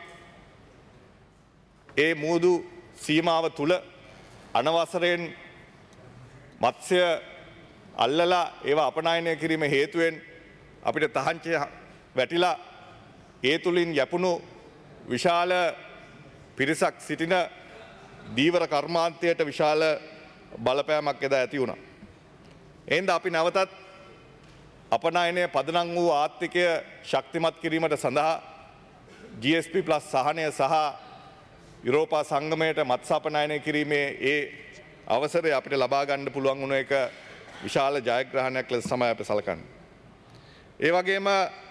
ඒ මුහුදු සීමාව තුළ අනවසරයෙන් මත්ස්‍ය අල්ලලා ඒවා අපනයනය කිරීම හේතුවෙන් අපිට තහංචි වැටිලා ඒ තුළින් යැපුණු විශාල පිරිසක් සිටින දීවර කර්මාන්තයට විශාල බලපෑමක් එදා ඇති වුණා. එහෙනම් අපි නැවතත් අපනයනය පදනම් වූ ආර්ථිකය ශක්තිමත් කිරීමට සඳහා GSP+ සහනය සහ යුරෝපා සංගමයට මත්ස්‍ය අපනයනය කිරීමේ ඒ අවසරය අපිට ලබා ගන්න පුළුවන් වුණ එක විශාල ජයග්‍රහණයක් ලෙස තමයි අපි සලකන්නේ. ඒ වගේම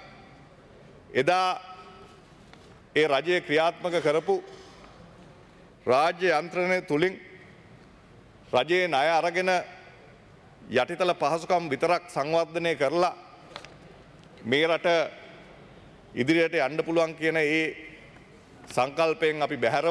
එදා ඒ රජය ක්‍රියාත්මක කරපු රාජ්‍ය යන්ත්‍රණය තුලින් රජයේ ණය අරගෙන යටිතල පහසුකම් විතරක් සංවර්ධනය කරලා මේ රට ඉදිරියට යන්න පුළුවන් කියන ඒ සංකල්පයෙන් අපි බැහැරව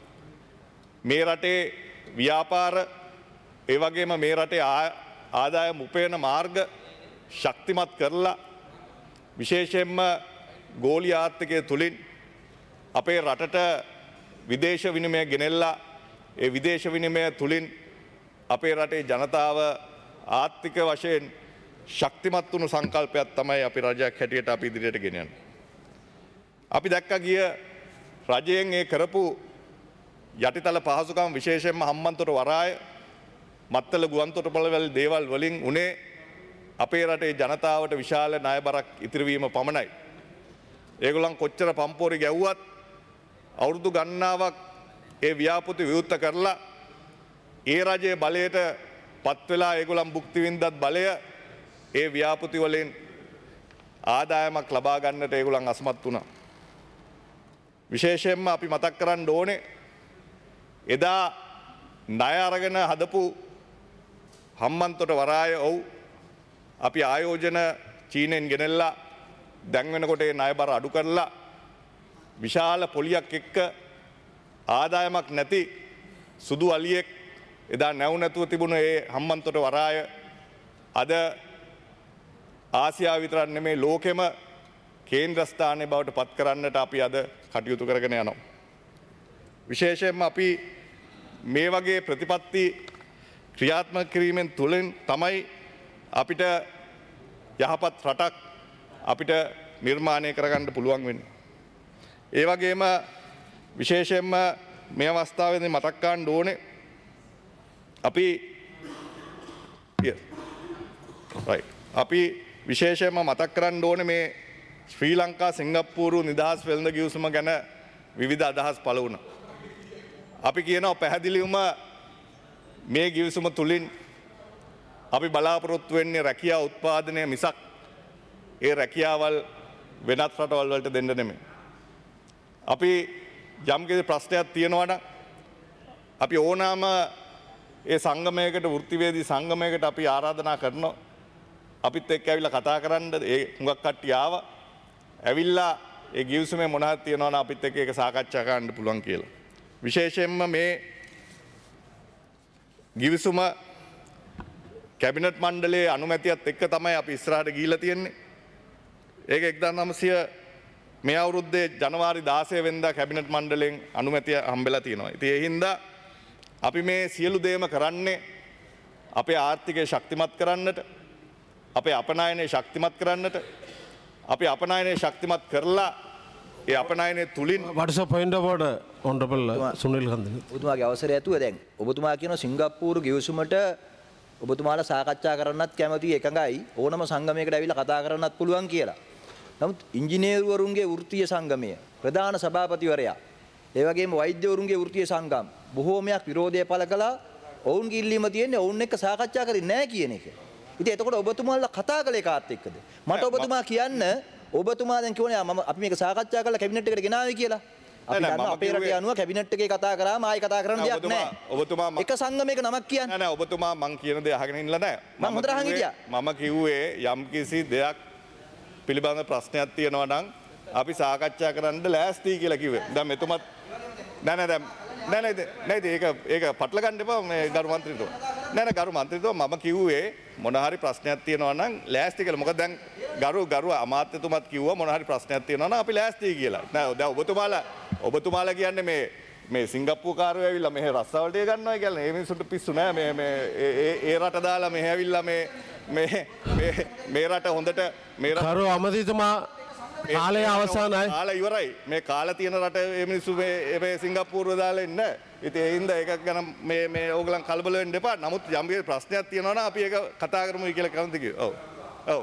මේ රටේ ව්‍යාපාර ඒ වගේම මේ රටේ ආදායම් උපයන මාර්ග ශක්තිමත් කරලා විශේෂයෙන්ම ගෝලීය ආර්ථිකය තුලින් අපේ රටට විදේශ විනිමය ගෙනෙල්ලා ඒ විදේශ විනිමය තුලින් අපේ රටේ ජනතාව ආර්ථික වශයෙන් ශක්තිමත් වුණු සංකල්පයක් තමයි අපි රජයක් හැටියට අපි ඉදිරියට ගෙන යන්නේ. අපි දැක්කා ගිය රජයෙන් ඒ කරපු යටිතල පහසුකම් විශේෂයෙන්ම හම්බන්තොට වරාය මත්තල ගුවන්තොටුපළවල දේවල් වලින් උනේ අපේ රටේ ජනතාවට විශාල ණය බරක් ඉතිරිවීම පමණයි. ඒගොල්ලන් කොච්චර පම්පෝරි ගැව්වත් අවුරුදු ගණනාවක් ඒ ව්‍යාපෘති විවෘත කරලා ඒ රජයේ බලයට පත් වෙලා ඒගොල්ලන් භුක්ති විඳත් බලය ඒ ව්‍යාපෘති වලින් ආදායමක් ලබා ගන්නට ඒගොල්ලන් අසමත් වුණා. විශේෂයෙන්ම අපි මතක් කරන්න ඕනේ එදා ණය අරගෙන හදපු හම්බන්තොට වරාය ඔව් අපි ආයෝජන චීනෙන් ගෙනල්ලා දැන් වෙනකොට ඒ ණය බර අඩු කරලා විශාල පොලියක් එක්ක ආදායමක් නැති සුදු අලියෙක් එදා නැව් නැතුව තිබුණ ඒ හම්බන්තොට වරාය අද ආසියාව විතරක් නෙමේ ලෝකෙම කේන්ද්‍රස්ථානයේ බවට පත් කරන්නට අපි අද කටයුතු කරගෙන යනවා. විශේෂයෙන්ම අපි මේ වගේ ප්‍රතිපත්ති ක්‍රියාත්මක කිරීමෙන් තුලින් තමයි අපිට යහපත් රටක් අපිට නිර්මාණය කරගන්න පුළුවන් වෙන්නේ. ඒ වගේම විශේෂයෙන්ම මේ අවස්ථාවේදී මතක් කරන්න ඕනේ අපි විශේෂයෙන්ම මතක් කරන්න ඕනේ මේ ශ්‍රී ලංකා සිංගප්පූරු නිදහස් වෙළඳ ගිවිසුම ගැන විවිධ අදහස් පළ වුණා. අපි කියනවා පැහැදිලිවම මේ ගිවිසුම තුලින් අපි බලාපොරොත්තු වෙන්නේ රැකියාව උත්පාදනය මිසක් ඒ රැකියාවල් වෙනත් රටවල් වලට දෙන්න නෙමෙයි. අපි යම්කිසි ප්‍රශ්නයක් තියෙනවා නම් අපි ඕනෑම ඒ සංගමයකට වෘත්තිවේදී සංගමයකට අපි ආරාධනා කරනවා. අපිත් එක්ක ඇවිල්ලා කතා කරන්න ඒ හුඟක් කට්ටිය ආවා. ඇවිල්ලා ඒ ගිවිසුමේ මොනවද තියෙනවා නම් අපිත් එක්ක ඒක සාකච්ඡා කරන්න පුළුවන් කියලා. විශේෂයෙන්ම මේ ගිවිසුම කැබිනට් මණ්ඩලයේ අනුමැතියත් එක්ක තමයි අපි ඉස්සරහට ගිහිල්ලා තියෙන්නේ. ඒක 1900 මේ අවුරුද්දේ ජනවාරි 16 වෙනිදා කැබිනට් මණ්ඩලයෙන් අනුමැතිය හම්බෙලා තියෙනවා. ඉතින් ඒ හින්දා අපි මේ සියලු දේම කරන්නේ අපේ ආර්ථිකය ශක්තිමත් කරන්නට, අපේ අපනයනය ශක්තිමත් කරන්නට, අපි අපනයනය ශක්තිමත් කරලා ඒ අපනයනය තුලින් what is the point of order honorable Sunil Khandani ඔබතුමාගේ අවසරය ඇතුව දැන් ඔබතුමා කියන සිංගප්පූරු ගිවිසුමට ඔබතුමාලා සාකච්ඡා කරන්නත් කැමති එකඟයි ඕනම සංගමයකට ඇවිල්ලා කතා කරන්නත් පුළුවන් කියලා. නමුත් ඉංජිනේරුවරුන්ගේ වෘත්තීය සංගමය ප්‍රධාන සභාපතිවරයා ඒ වගේම වෛද්‍යවරුන්ගේ වෘත්තීය සංගම් බොහෝමයක් විරෝධය පළ කළා. ඔවුන්ගේ ඉල්ලීම තියෙන්නේ ඔවුන් එක්ක සාකච්ඡා කරන්නේ නැහැ කියන එක. ඉතින් එතකොට ඔබතුමාලා කතා කළේ කාත් එක්කද? මට ඔබතුමා කියන්න ඔබතුමා දැන් කියවනේ අපි මේක සාකච්ඡා කරලා කැබිනට් එකට ගෙනාවේ කියලා. අපි දන්නවා අපේ රටේ අනුව කැබිනට් එකේ කතා කරාම ආයි කතා කරන්න දෙයක් නැහැ. ඔබතුමා එක සංගමයක නමක් කියන්නේ. නෑ ඔබතුමා මං කියන දේ අහගෙන ඉන්නලා නෑ. මම හොඳට අහන් හිටියා. මම කිව්වේ යම්කිසි දෙයක් පිළිබඳ ප්‍රශ්නයක් තියෙනවා නම් අපි සාකච්ඡා කරන්න ලෑස්ති කියලා කිව්වේ. දැන් මෙතුමත් නෑ දැන් නෑ ඒක පටල ගන්න එපා මේ ගරු මන්ත්‍රීතුමා. නෑ ගරු මන්ත්‍රීතුමා මම කිව්වේ මොන හරි ප්‍රශ්නයක් තියෙනවා නම් ලෑස්ති කියලා. මොකද දැන් ගරු අමාත්‍යතුමත් කිව්වා මොන හරි ප්‍රශ්නයක් තියෙනවා නම් අපි ලෑස්තියි කියලා. නෑ දැන් ඔබතුමාලා කියන්නේ මේ සිංගප්පූරු කාරයෝ ඇවිල්ලා මෙහෙ රස්සාවලට ගන්නවා කියලා. ඒ මිනිස්සුන්ට පිස්සු නෑ මේ ඒ රට දාලා මෙහෙ ඇවිල්ලා මේ රට හොඳට මේ රට කරු අමතිතුමා කාලය අවසානයි. කාලය ඉවරයි. මේ කාලා තියෙන රට මේ මිනිස්සු මේ සිංගප්පූරුව දාලා ඉන්න. ඉතින් ඒ හින්දා ඒක ගැන මේ ඕගලන් කලබල වෙන්න එපා. නමුත් යම් ප්‍රශ්නයක් තියෙනවා නම් අපි ඒක කතා කරමුයි කියලා කැමති කිව්වා. ඔව්.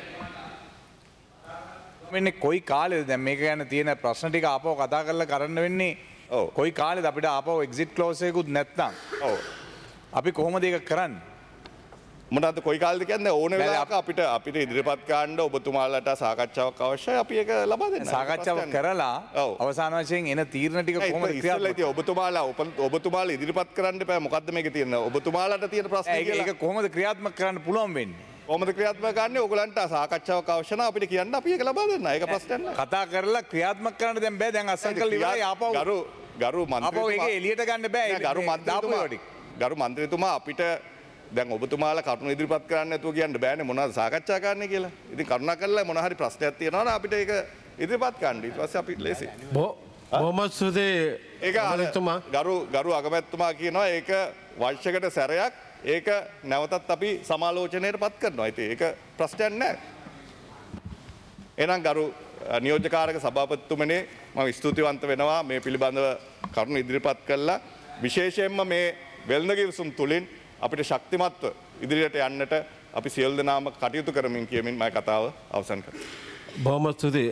වෙන්නේ කොයි කාලෙද දැන් මේක ගැන තියෙන ප්‍රශ්න ටික ආපහු කතා කරලා කරන්න වෙන්නේ. ඔව්. කොයි කාලෙද අපිට ආපහු එක්සිට් ක්ලෝස් එකකුත් නැත්නම්. ඔව්. අපි කොහොමද ඒක කරන්නේ? මොනවද කොයි කාලෙද කියන්නේ ඕන වෙලාවක අපිට ඉදිරිපත් කරන්න ඔබතුමාලට සාකච්ඡාවක් අවශ්‍යයි. අපි ඒක ලබා දෙන්න. සාකච්ඡාවක් කරලා අවසාන වශයෙන් එන තීරණ ටික කොහොමද ක්‍රියාත්මක වෙන්නේ? ඔබතුමාලා ඉදිරිපත් කරන්න එපා. මොකද්ද මේකේ තියෙන ඔබතුමාලට තියෙන ප්‍රශ්නේ කියලා. ඒක කොහොමද ක්‍රියාත්මක කරන්න පුළුවන් වෙන්නේ? කොහොමද ක්‍රියාත්මක කරන්නේ? ඕගලන්ට සාකච්ඡාවක් අවශ්‍ය නම් අපිට කියන්න අපි ඒක ලබා දෙන්න. ඒක ප්‍රශ්නයක් නෑ. කතා කරලා ක්‍රියාත්මක කරන්න දැන් බෑ. දැන් අසංකල් ඉවරයි ආපහු. ගරු මන්ත්‍රීතුමා ආපහු ඒක එළියට ගන්න බෑ. ගරු මන්ත්‍රීතුමා අපිට දැන් ඔබතුමාලා කරුණු ඉදිරිපත් කරන්න නැතුව කියන්න බෑනේ මොනවද සාකච්ඡා කරන්නේ කියලා. ඉතින් කරුණා කරලා මොන හරි ප්‍රශ්නයක් තියෙනවා නම් අපිට ඒක ඉදිරිපත් කරන්න. ඊට පස්සේ අපි ලේසි. බොහොම ස්තුතියි. ඒක ගරු අගමැතිතුමා කියනවා ඒක වර්ෂයකට සැරයක් ඒක නැවතත් අපි සමාලෝචනයට පත් කරනවා. ඉතින් ඒක ප්‍රශ්නයක් නෑ. එහෙනම් ගරු නියෝජ්‍යකාරක සභාපතිතුමනි මම ස්තුතිවන්ත වෙනවා මේ පිළිබඳව කරුණු ඉදිරිපත් කළා. විශේෂයෙන්ම මේ වෙළඳ කිවිසුම් තුලින් අපිට ශක්තිමත්ව ඉදිරියට යන්නට අපි සියලු දෙනාම කටයුතු කරමින් කියමින් මම කතාව අවසන් කරනවා. බොහොම ස්තුතියි.